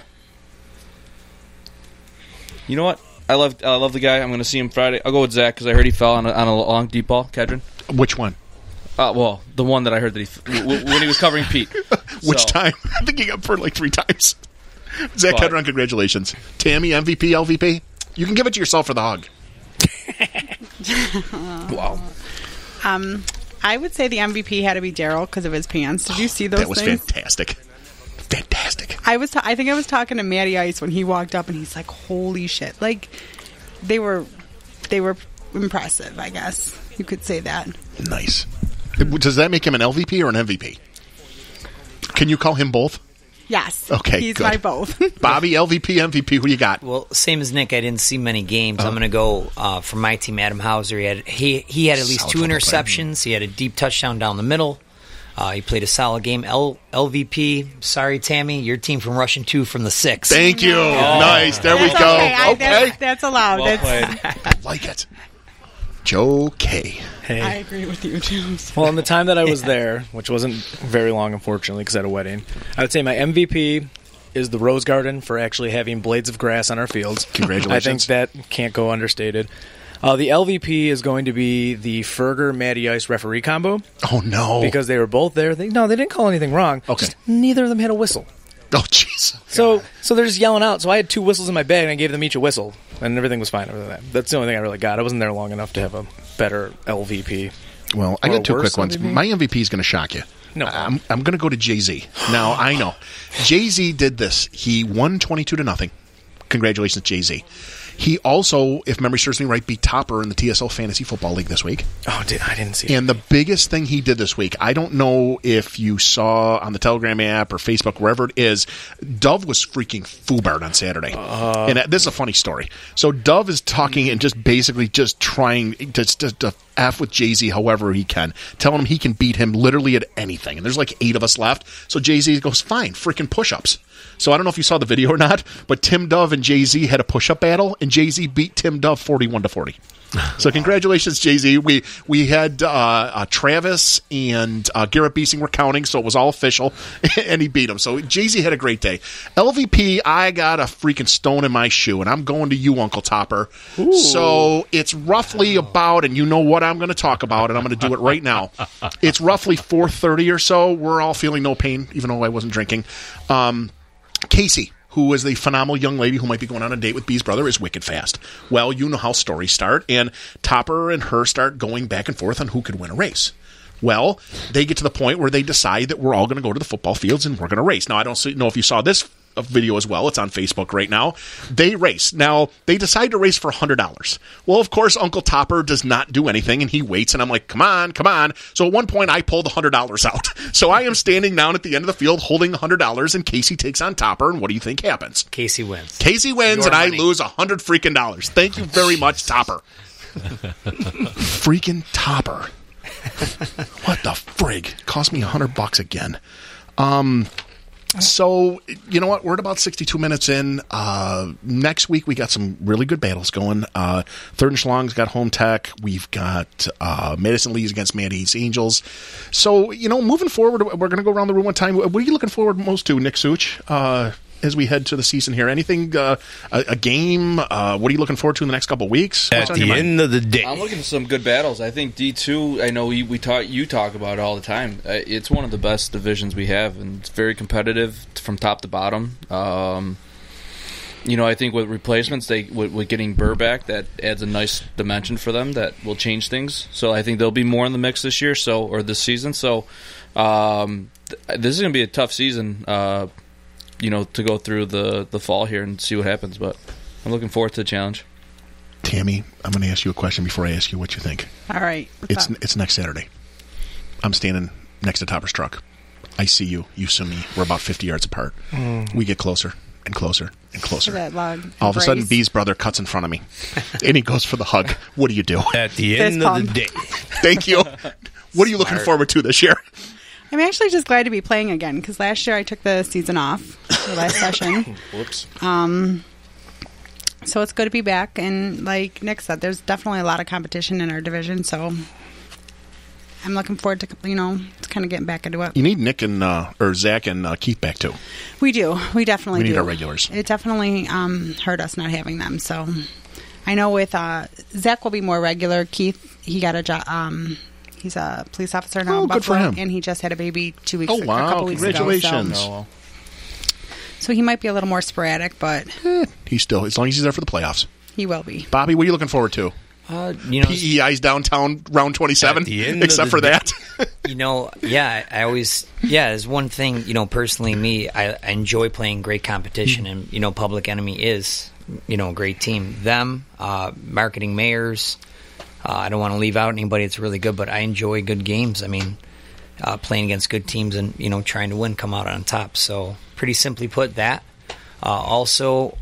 You know what? I love I love the guy. I'm going to see him Friday. I'll go with Zach because I heard he fell on a, on a long deep ball. Kedron. Which one? Uh, well, the one that I heard that he f- w- w- when he was covering Pete. Which So, time? I think he got burned like three times. Zach But- Kedron, congratulations. Tammy, M V P, L V P? You can give it to yourself for the hug. Wow. Um, I would say the M V P had to be Daryl because of his pants. Did you see those That was things? fantastic. Fantastic. I was. Ta- I think I was talking to Matty Ice when he walked up, and he's like, "Holy shit!" Like they were, they were impressive. I guess you could say that. Nice. Does that make him an L V P or an M V P? Can you call him both? Yes. Okay, He's good. my both. Bobby, L V P, M V P, who do you got? Well, same as Nick, I didn't see many games. I'm going to go uh, for my team, Adam Hauser. He had he he had at least Solid two football player. interceptions. He had a deep touchdown down the middle. Uh, he played a solid game. L- LVP, sorry, Tammy, your team from Russian two from the six. Thank you. Oh. Nice. There That's we go. Okay, I, okay. that's, that's allowed. Well That's, I like it. Joe K. Hey. I agree with you, James. Well, in the time that I was there, which wasn't very long, unfortunately, because I had a wedding, I would say my M V P is the Rose Garden for actually having blades of grass on our fields. Congratulations. I think that can't go understated. Uh, the L V P is going to be the Ferger Matty Ice referee combo. Oh, no. Because they were both there. They, no, they didn't call anything wrong. Okay. Just neither of them had a whistle. Oh, jeez. So so they're just yelling out. So I had two whistles in my bag, and I gave them each a whistle, and everything was fine other than that. That's the only thing I really got. I wasn't there long enough to have a better L V P. Well, I Or got two a quick worse ones. L V P? My M V P is going to shock you. No. I'm, I'm going to go to Jay-Z. Now, I know. Jay-Z did this. He won twenty-two to nothing. Congratulations, Jay-Z. He also, if memory serves me right, beat Topper in the T S L Fantasy Football League this week. Oh, did, I didn't see it. And the biggest thing he did this week, I don't know if you saw on the Telegram app or Facebook, wherever it is, Dove was freaking foobarred on Saturday. Uh, and this is a funny story. So Dove is talking and just basically just trying to, to, to F with Jay-Z however he can, telling him he can beat him literally at anything. And there's like eight of us left. So Jay-Z goes, fine, freaking push-ups. So I don't know if you saw the video or not, but Tim Dove and Jay-Z had a push-up battle, and Jay-Z beat Tim Dove forty-one to forty. So congratulations, Jay-Z. We we had uh, uh, Travis and uh, Garrett Beasing were counting, so it was all official, and he beat him. So Jay-Z had a great day. L V P, I got a freaking stone in my shoe, and I'm going to you, Uncle Topper. Ooh. So it's roughly about, and you know what I'm going to talk about, and I'm going to do it right now. It's roughly four thirty or so. We're all feeling no pain, even though I wasn't drinking. Um, Casey, who is the phenomenal young lady who might be going on a date with B's brother, is wicked fast. Well, you know how stories start, and Topper and her start going back and forth on who could win a race. Well, they get to the point where they decide that we're all going to go to the football fields and we're going to race. Now, I don't know if you saw this video as well. It's on Facebook right now. They race. Now, they decide to race for one hundred dollars. Well, of course, Uncle Topper does not do anything, and he waits, and I'm like, come on, come on. So at one point, I pull the one hundred dollars out. So I am standing down at the end of the field holding the one hundred dollars, and Casey takes on Topper, and what do you think happens? Casey wins. Casey wins, Your and money. I lose one hundred freaking dollars. Thank you very much, Topper. Freaking Topper. What the frig? Cost me one hundred bucks again. Um... So, you know what? We're at about sixty-two minutes in. Uh, next week, we got some really good battles going. Uh, Third and Schlong's got Home Tech. We've got uh, Madison Lee's against Mad East Angels. So, you know, moving forward, we're going to go around the room one time. What are you looking forward most to, Nick Such, uh, as we head to the season here? Anything, uh, a, a game? Uh, what are you looking forward to in the next couple of weeks? At the end of the day, I'm looking for some good battles. I think D two, I know we, we talk, you talk about it all the time. Uh, It's one of the best divisions we have, and it's very competitive from top to bottom. Um, you know, I think with replacements, they with, with getting Burr back, that adds a nice dimension for them that will change things. So I think they'll be more in the mix this year, so or this season. So um, th- this is going to be a tough season. Uh, you know, to go through the, the fall here and see what happens. But I'm looking forward to the challenge. Tammy, I'm going to ask you a question before I ask you what you think. All right. It's up? It's next Saturday. I'm standing next to Topper's truck. I see you. You see me. We're about fifty yards apart. Mm. We get closer and closer and closer. That log All of a sudden, embrace. B's brother cuts in front of me, and he goes for the hug. What do you do? At the end Fist of pump. the day. Thank you. What are you looking forward to this year? I'm actually just glad to be playing again because last year I took the season off, the last session. Whoops. Um, so it's good to be back. And like Nick said, there's definitely a lot of competition in our division. So I'm looking forward to, you know, to kind of getting back into it. You need Nick and uh, or Zach and uh, Keith back too. We do. We definitely We need do. our regulars. It definitely um, hurt us not having them. So I know with uh, Zach will be more regular. Keith, he got a job. Um, he's a police officer now Oh, in good for Buffalo, him. and he just had a baby two weeks. Oh, a wow. couple weeks Congratulations. ago. So, Oh, well. so he might be a little more sporadic, but Eh, he's still, as long as he's there for the playoffs. he will be. Bobby, what are you looking forward to? Uh, you know, P E I's downtown round twenty-seven, At the end except of for the that. you know, yeah, I always, yeah, as one thing, you know, personally, me, I, I enjoy playing great competition, and, you know, Public Enemy is, you know, a great team. Them, uh, Marketing Mayors, uh, I don't want to leave out anybody that's really good, but I enjoy good games. I mean, uh, playing against good teams and, you know, trying to win, come out on top. So, pretty simply put, that. Uh, also,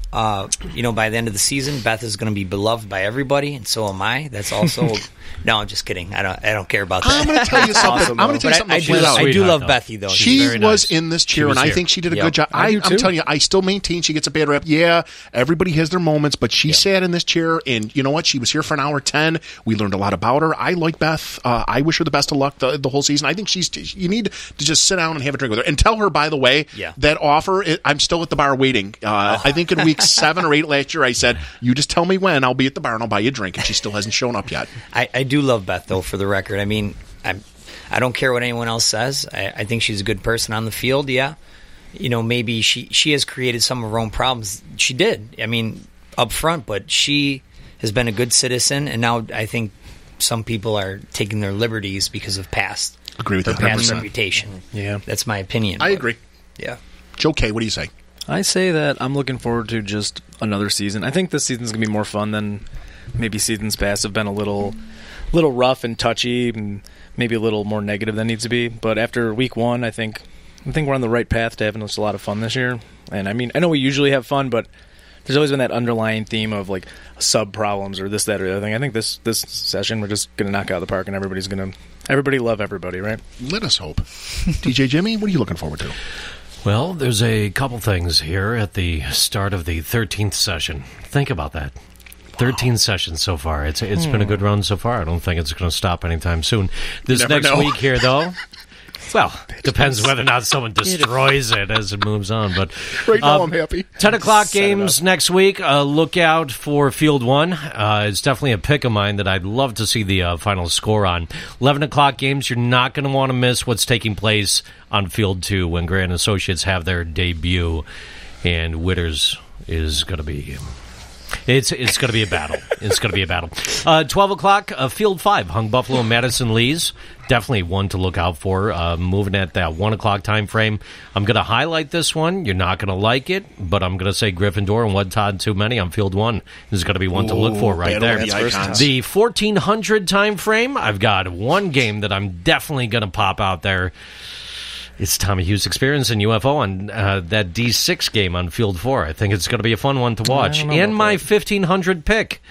uh, you know, by the end of the season, Beth is going to be beloved by everybody, and so am I. That's also no, I'm just kidding. I don't. I don't care about that. I'm going to tell you something. Awesome, I'm going to tell you but something. I, I do. I do love Bethy though. She was nice. in this chair, was and I here. think she did a Yep. good job. I I, do I'm too. telling you, I still maintain she gets a bad rep. Yeah, everybody has their moments, but she sat in this chair, and you know what? She was here for an hour ten. We learned a lot about her. I like Beth. Uh, I wish her the best of luck the, the whole season. I think she's. You need to just sit down and have a drink with her, and tell her, by the way, Yeah. that offer. It, I'm still at the bar waiting. Uh, I think in week seven or eight last year, I said, "You just tell me when. I'll be at the bar and I'll buy you a drink," and she still hasn't shown up yet. I, I do love Beth, though, for the record. I mean, I'm, I don't care what anyone else says. I, I think she's a good person on the field, yeah. You know, maybe she, she has created some of her own problems. She did, I mean, up front, but she has been a good citizen, and now I think some people are taking their liberties because of past, Agree with her you one hundred past percent. reputation. Yeah. That's my opinion. I but, agree. Yeah. Joe K, what do you say? I say that I'm looking forward to just another season. I think this season's gonna be more fun than maybe seasons past have been a little, little rough and touchy, and maybe a little more negative than needs to be. But after week one, I think, I think we're on the right path to having just a lot of fun this year. And I mean, I know we usually have fun, but there's always been that underlying theme of like sub problems or this, that, or the other thing. I think this this session we're just gonna knock it out of the park, and everybody's gonna everybody love everybody, right? Let us hope. D J Jimmy, what are you looking forward to? Well, there's a couple things here at the start of the thirteenth session. Think about that. thirteen sessions so far. It's It's been a good run so far. I don't think it's going to stop anytime soon. This never next know. week here, though, well, depends whether or not someone destroys it as it moves on. But Right now, uh, I'm happy. ten o'clock Set it games up. next week. Uh, look out for Field one. Uh, it's definitely a pick of mine that I'd love to see the uh, final score on. eleven o'clock games, you're not going to want to miss what's taking place on Field two when Grand Associates have their debut. And Witters is going to be... It's it's going to be a battle. It's going to be a battle. Uh, twelve o'clock, uh, Field five, Hung Buffalo and Madison Lees. Definitely one to look out for. Uh, moving at that one o'clock time frame. I'm going to highlight this one. You're not going to like it, but I'm going to say Gryffindor and One Todd Too Many on Field one. This is going to be one to look for right Battle there. of the Icons. The fourteen hundred time frame, I've got one game that I'm definitely going to pop out there. It's Tommy Hughes Experience and U F O on uh, that D six game on Field four. I think it's going to be a fun one to watch. And my fifteen hundred pick.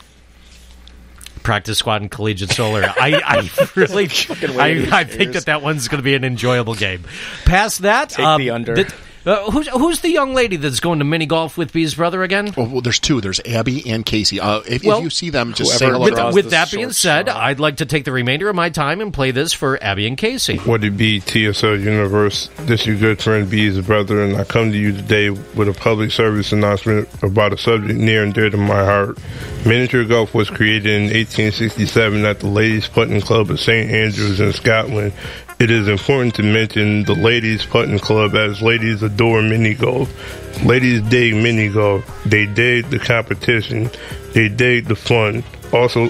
Practice Squad and Collegiate Solar. I, I really, I, I think that that one's going to be an enjoyable game. Past that, Take uh, the under. the- uh, who's who's the young lady that's going to mini golf with Bee's brother again? Well, well, there's two. There's Abby and Casey. Uh, if, Well, if you see them, just say whoever hello. With, to them. draws with the that being short said, straw. I'd like to take the remainder of my time and play this for Abby and Casey. What it be, T S L Universe? This your good friend B's brother, and I come to you today with a public service announcement about a subject near and dear to my heart. Miniature golf was created in eighteen sixty-seven at the Ladies Putting Club of Saint Andrews in Scotland. It is important to mention the Ladies Putting Club, as ladies adore mini golf. Ladies dig mini golf. They dig the competition. They dig the fun. Also,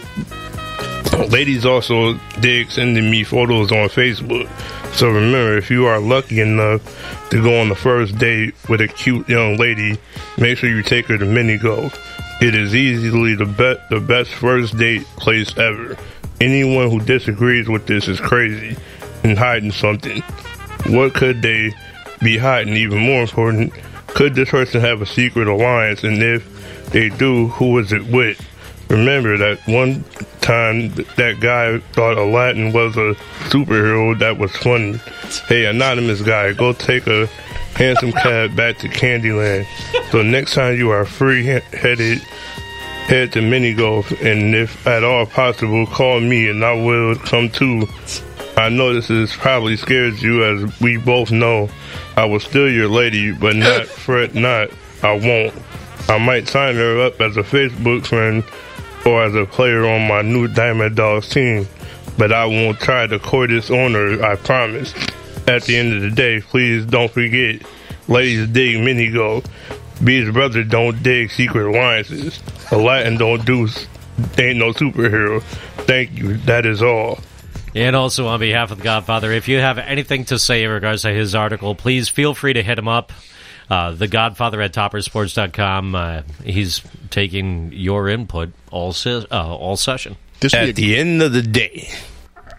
ladies also dig sending me photos on Facebook. So remember, if you are lucky enough to go on the first date with a cute young lady, make sure you take her to mini golf. It is easily the be- the best first date place ever. Anyone who disagrees with this is crazy and hiding something. What could they be hiding? Even more important, could this person have a secret alliance? And if they do, who is it with? Remember that one time that guy thought Aladdin was a superhero. That was funny. Hey, anonymous guy, go take a handsome cab back to Candyland. So next time you are free-headed, head to mini golf, and if at all possible, call me and I will come too. I know this is probably scares you, as we both know I will steal your lady, but not fret not, I won't. I might sign her up as a Facebook friend or as a player on my new Diamond Dogs team, but I won't try to court this on her, I promise. At the end of the day, please don't forget, ladies dig mini golf. B's brother don't dig secret alliances. Aladdin don't do, ain't no superhero. Thank you, that is all. And also on behalf of the Godfather, if you have anything to say in regards to his article, please feel free to hit him up. Uh, the Godfather at topper sports dot com. Uh, he's taking your input all se- uh, all session. This would At be a, the end of the day,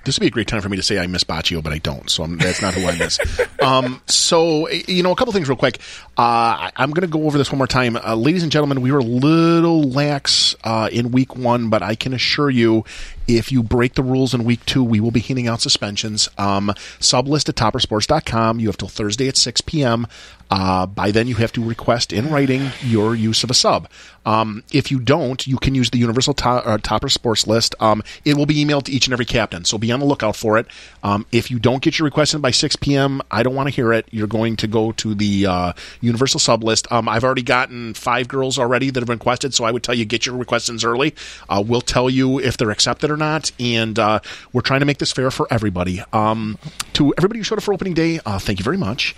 This would be a great time for me to say I miss Baccio, but I don't, so I'm, that's not who I miss. um, so, you know, a couple things real quick. Uh, I'm going to go over this one more time. Uh, ladies and gentlemen, we were a little lax uh, in week one, but I can assure you, if you break the rules in week two, we will be handing out suspensions. Um, sublist at topper sports dot com. You have till Thursday at six p.m. Uh, by then, you have to request in writing your use of a sub. Um, if you don't, you can use the Universal to- uh, Topper Sports List. Um, it will be emailed to each and every captain, so be on the lookout for it. Um, if you don't get your request in by six p.m., I don't want to hear it. You're going to go to the uh, Universal Sub List. Um, I've already gotten five girls already that have requested, so I would tell you get your requests in early. Uh, we'll tell you if they're accepted or not, and uh, we're trying to make this fair for everybody. Um, to everybody who showed up for opening day, uh, thank you very much.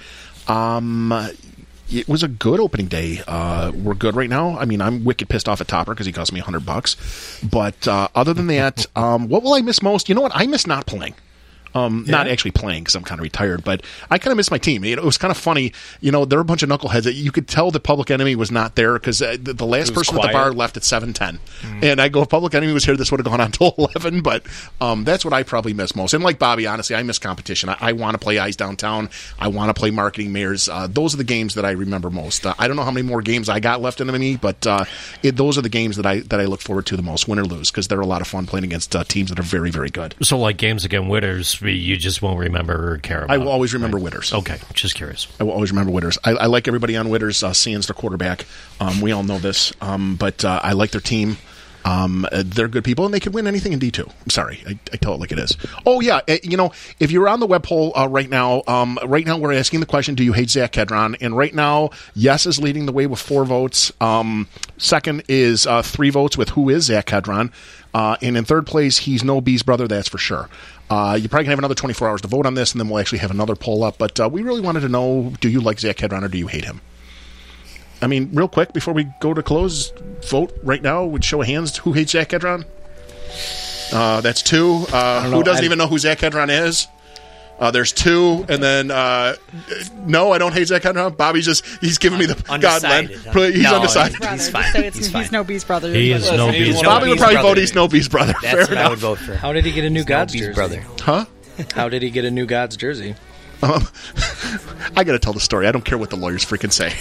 Um, it was a good opening day. Uh, we're good right now. I mean, I'm wicked pissed off at Topper because he cost me a hundred bucks. But uh, other than that, um, what will I miss most? You know what? I miss not playing. Um, yeah. Not actually playing because I'm kind of retired, but I kind of miss my team. It, it was kind of funny. You know, there were a bunch of knuckleheads that you could tell the Public Enemy was not there because uh, the, the last person quiet. at the bar left at seven ten. Mm. And I go, if Public Enemy was here, this would have gone on till eleven, but um, that's what I probably miss most. And like Bobby, honestly, I miss competition. I, I want to play Eyes Downtown. I want to play Marketing Mayors. Uh, those are the games that I remember most. Uh, I don't know how many more games I got left in me, but uh, it, those are the games that I that I look forward to the most, win or lose, because they're a lot of fun playing against uh, teams that are very, very good. So like games against Witters, you just won't remember or care about. I will always remember right? Witters. Okay, just curious. I will always remember Witters. I, I like everybody on Witters. Uh, Sands, their quarterback. Um, we all know this, um, but uh, I like their team. Um, they're good people, and they can win anything in D two. I'm sorry, I, I tell it like it is. Oh, yeah, you know, if you're on the web poll uh, right now, um, right now we're asking the question, do you hate Zach Kedron? And right now, yes is leading the way with four votes. Um, second is uh, three votes with who is Zach Kedron. Uh, and in third place, he's no B's brother, that's for sure. Uh, you probably can have another twenty-four hours to vote on this, and then we'll actually have another poll up. But uh, we really wanted to know, do you like Zach Kedron or do you hate him? I mean, real quick, before we go to close, vote right now. Would show of hands, who hates Zach Kedron? Uh, that's two. Uh, who doesn't I... even know who Zach Kedron is? Uh, there's two, and then uh, no, I don't hate Zach Kedron. Bobby's just, he's giving me the undecided. God, he's no, undecided. He's, he's fine. So it's, he's, he's fine. no B's brother. He is no B's brother. Bobby would probably vote he's no B's brother. That's Fair what enough. I would vote for. How did he get a new God's no jersey? brother. Huh? How did he get a new God's jersey? Um, I got to tell the story. I don't care what the lawyers freaking say.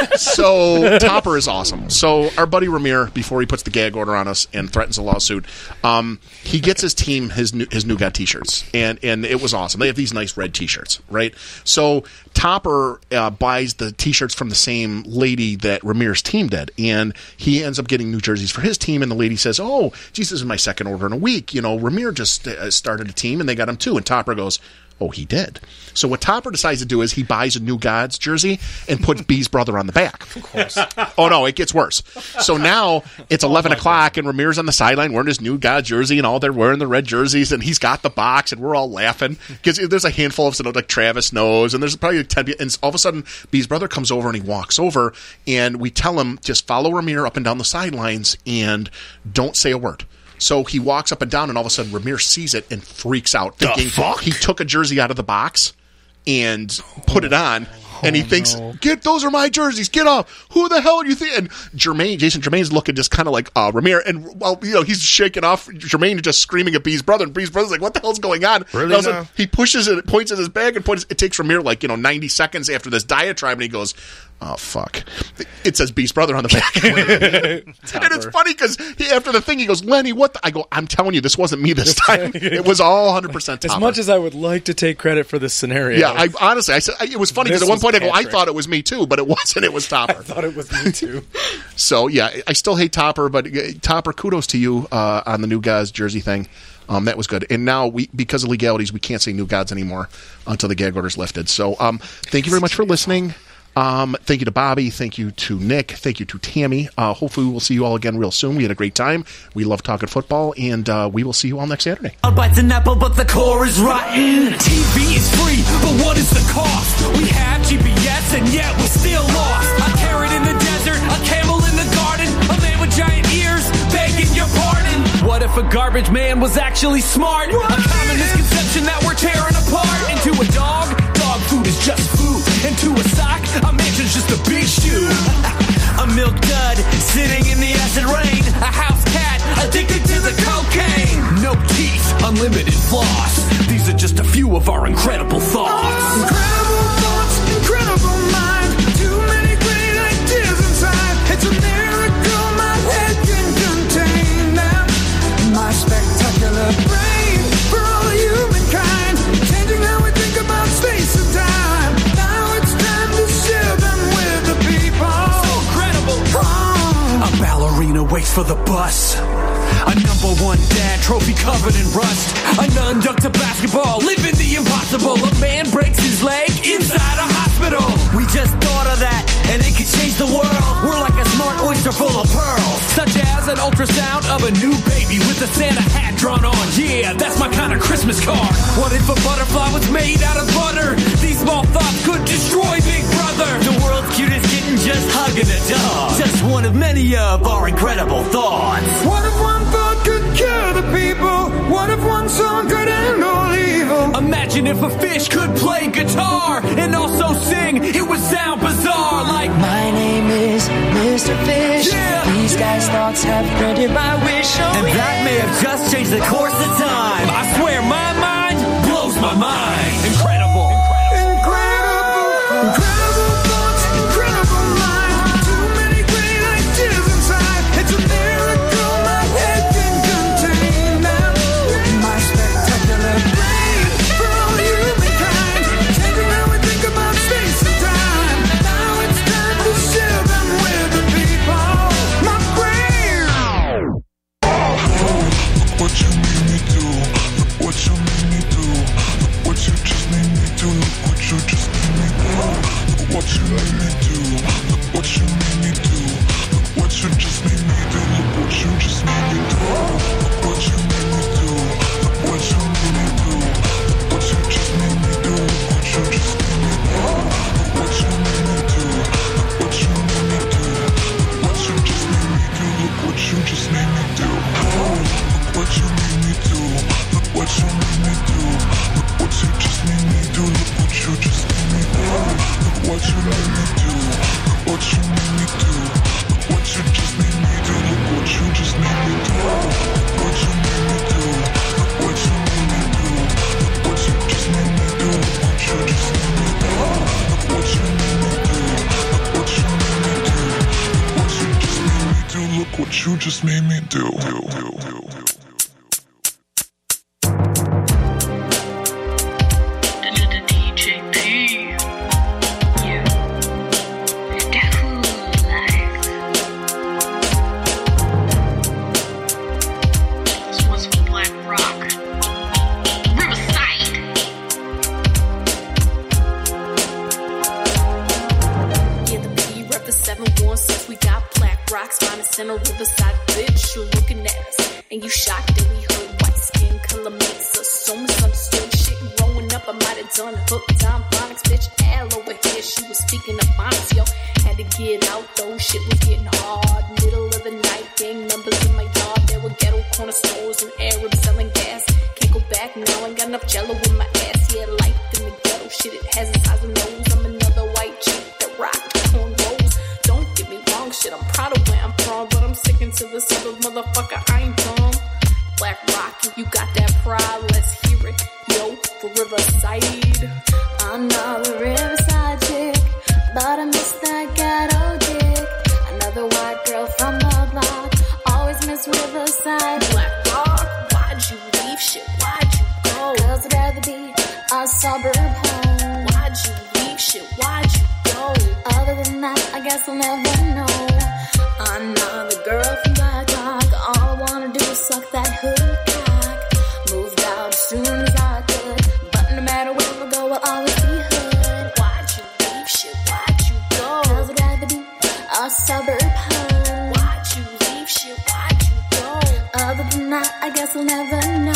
So Topper is awesome. So our buddy Ramir, before he puts the gag order on us and threatens a lawsuit, um, he gets his team his new, his new God T-shirts, and and it was awesome. They have these nice red T-shirts, right? So Topper uh, buys the T-shirts from the same lady that Ramir's team did, and he ends up getting new jerseys for his team. And the lady says, "Oh, geez, this is my second order in a week. You know, Ramir just uh, started a team, and they got him too." And Topper goes, "Oh, he did." So what Topper decides to do is he buys a new Gods jersey and puts B's brother on the back. Of course. Oh, no, it gets worse. So now it's eleven oh o'clock, and Ramir's on the sideline wearing his new Gods jersey, and all they're wearing the red jerseys, and he's got the box, and we're all laughing. Because there's a handful of stuff like Travis knows, and there's probably like ten people, and all of a sudden, B's brother comes over, and he walks over, and we tell him, just follow Ramir up and down the sidelines, and don't say a word. So he walks up and down, and all of a sudden, Ramir sees it and freaks out, thinking he took a jersey out of the box and put it on. And he oh, thinks, no. "Get those are my jerseys. Get off. Who the hell do you think?" And Jermaine, Jason Jermaine's looking just kind of like uh, Ramir, and well, you know, he's shaking off. Jermaine is just screaming at B's brother, and B's brother's like, "What the hell's going on?" Really? And sudden, he pushes it, points at his bag, and points. It takes Ramir like you know ninety seconds after this diatribe, and he goes, "Oh fuck!" It says B's brother on the back, and it's funny because after the thing, he goes, "Lenny, what?" The? I go, "I'm telling you, this wasn't me this time. It was all one hundred percent Topper." As much as I would like to take credit for this scenario, yeah, I honestly, I said I, it was funny because at one point I go, "I thought it was me too," but it wasn't. It was Topper. I thought it was me too. So yeah, I still hate Topper, but Topper, kudos to you uh, on the new Gods jersey thing. Um, that was good. And now, we because of legalities, we can't say new Gods anymore until the gag order's lifted. So um, thank you very much for listening. Um, thank you to Bobby. Thank you to Nick. Thank you to Tammy. Uh, hopefully we'll see you all again real soon. We had a great time. We love talking football, and uh, we will see you all next Saturday. A bite's an apple, but the core is rotten. T V is free, but what is the cost? We have G P S, and yet we're still lost. A carrot in the desert, a camel in the garden, a man with giant ears, begging your pardon. What if a garbage man was actually smart? What? A common misconception that we're tearing apart. Into a dog, dog food is just food. Into a sock, a mansion's just a big shoe. A milk dud sitting in the acid rain. A house cat addicted to the cocaine. No teeth, unlimited floss. two of our incredible thoughts. Incredible thoughts, incredible mind. Too many great ideas inside. It's a miracle my head can contain them. My spectacular brain for all humankind, changing how we think about space and time. Now it's time to share them with the people. So incredible. Oh. A ballerina waits for the bus. A number one dad, trophy covered in rust. A nun ducked a basketball, living the impossible. A man breaks his leg inside a hospital. We just thought of that, and it could change the world. We're like a smart oyster full of pearls. Such as an ultrasound of a new baby with a Santa hat drawn on. Yeah, that's my kind of Christmas card. What if a butterfly was made out of butter? These small thoughts could destroy Big Brother. The world's cutest kitten just hugging a dog. Just one of many of our incredible thoughts. What if one thought could cure the people? What if one song could end all evil? Imagine if a fish could play guitar and also sing. It would sound bizarre like, my name is Mister Fish. Yeah. These guys' thoughts have granted my wish. Oh, and yeah. that may have just changed the course of time. I swear my mind blows my mind. Incredible. Incredible. Incredible thoughts, incredible mind. Too many great ideas inside. It's a miracle my head can contain them. My spectacular brain for all humankind, changing how we think about space and time. Now it's time to share them with the people. My brain. What you made me do? What you made me do? What you just made me do? What you just made me do? What you made me do? What you made me do? What you just made me do? What you just made me do? What you made me do? What you made me do? What you just made me do? What you just made me do? What you made me do? What you made me do? What you just made me do? Look what you just made me do. What you made me do? What you made me do? What you just made me do? Look what you just made me do. What you made me do? What you made me do? What you just made me do? Look what you just made me do. What you made me do? What you made me do? What you just made me do? What you just made me do? What you made me do? What you made me do? What you just made me do? Look what you just made me do. Center Riverside, bitch, you're looking at us, and you shocked that we heard white skin color makes us so misunderstood. Shit, growing up, I might have done hook time phonics, bitch. Al over here, she was speaking of phonics, yo. Had to get out though, shit was getting hard. Middle of the night, gang numbers in my yard. There were ghetto corner stores and Arabs selling gas. Can't go back now, ain't got enough jello in my ass. Yeah, life in the ghetto, shit, it has its eyes and nose. I'm another white chick that rock cornrows. Don't get me wrong, shit, I'm proud of where I'm from, but I'm sticking to this other motherfucker, I ain't dumb. Black Rocky, you got that pride, let's hear it. Yo, for Riverside. I'm not a Riverside chick, but I miss that ghetto dick. Another white girl from the block, always miss Riverside. Black Rock, why'd you leave shit, why'd you go? Cause I'd rather be a suburb home. Why'd you leave shit, why'd you go? Other than that, I guess I'll never know. I'm not a girl from Black Rock, all I wanna do is suck that hood cock. Moved out as soon as I could, but no matter where I go, I'll always be hood. Why'd you leave shit, why'd you go? Cause I'd rather be a suburb home. Why'd you leave shit, why'd you go? Other than that, I guess I'll never know.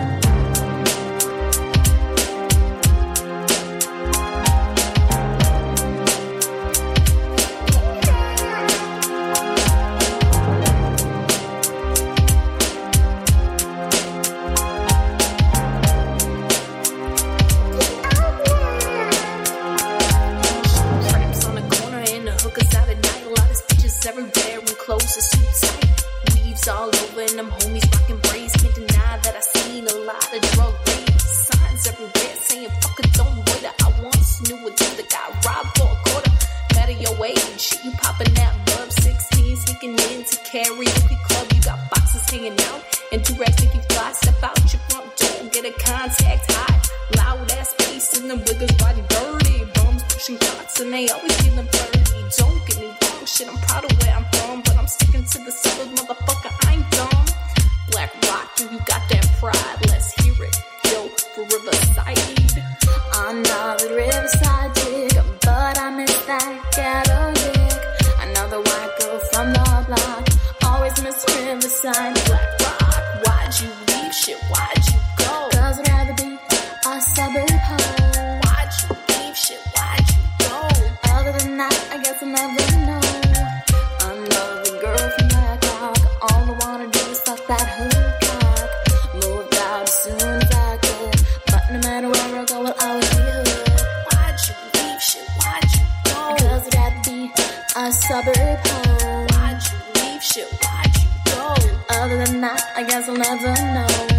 Everywhere and clothes are suit tight. Weaves all over and them homies rocking braids. Can't deny that I seen a lot of drug raids. Signs everywhere saying fuck a dumb boy that I once knew a dude that got robbed for a quarter. Better your age, shit, you popping that bub. sixteen, sneaking into karaoke club. You got boxes hanging out, and two rags make you fly. Step out your front door, get a contact high. Loud ass bass and them wiggers body dirty. Bums pushing carts, and they always feeling flirty. Don't get me wrong, shit, I'm proud of where I'm from, but I'm sticking to the suburbs, motherfucker, I ain't dumb. Black Rock, do you got that pride? Let's hear it, yo, for Riverside. Another Riverside dick, but I miss that ghetto dick. Another white girl from the block, always miss Riverside. Black Rock, why'd you leave? Shit, why'd you go? Cause I'd rather be a suburb hoe. Why'd you leave? Shit, why'd you go? Other than that, I guess I'll never know. Another girl from Black Rock, all I wanna do is fuck that hood cock. Moved out as soon as I could, but no matter where I go, I'll always be hood. Why'd you leave? Shit, why'd you go? Cause I'd rather be a suburb hoe. Why'd you leave? Shit, why'd you go? Other than that, I guess I'll never know.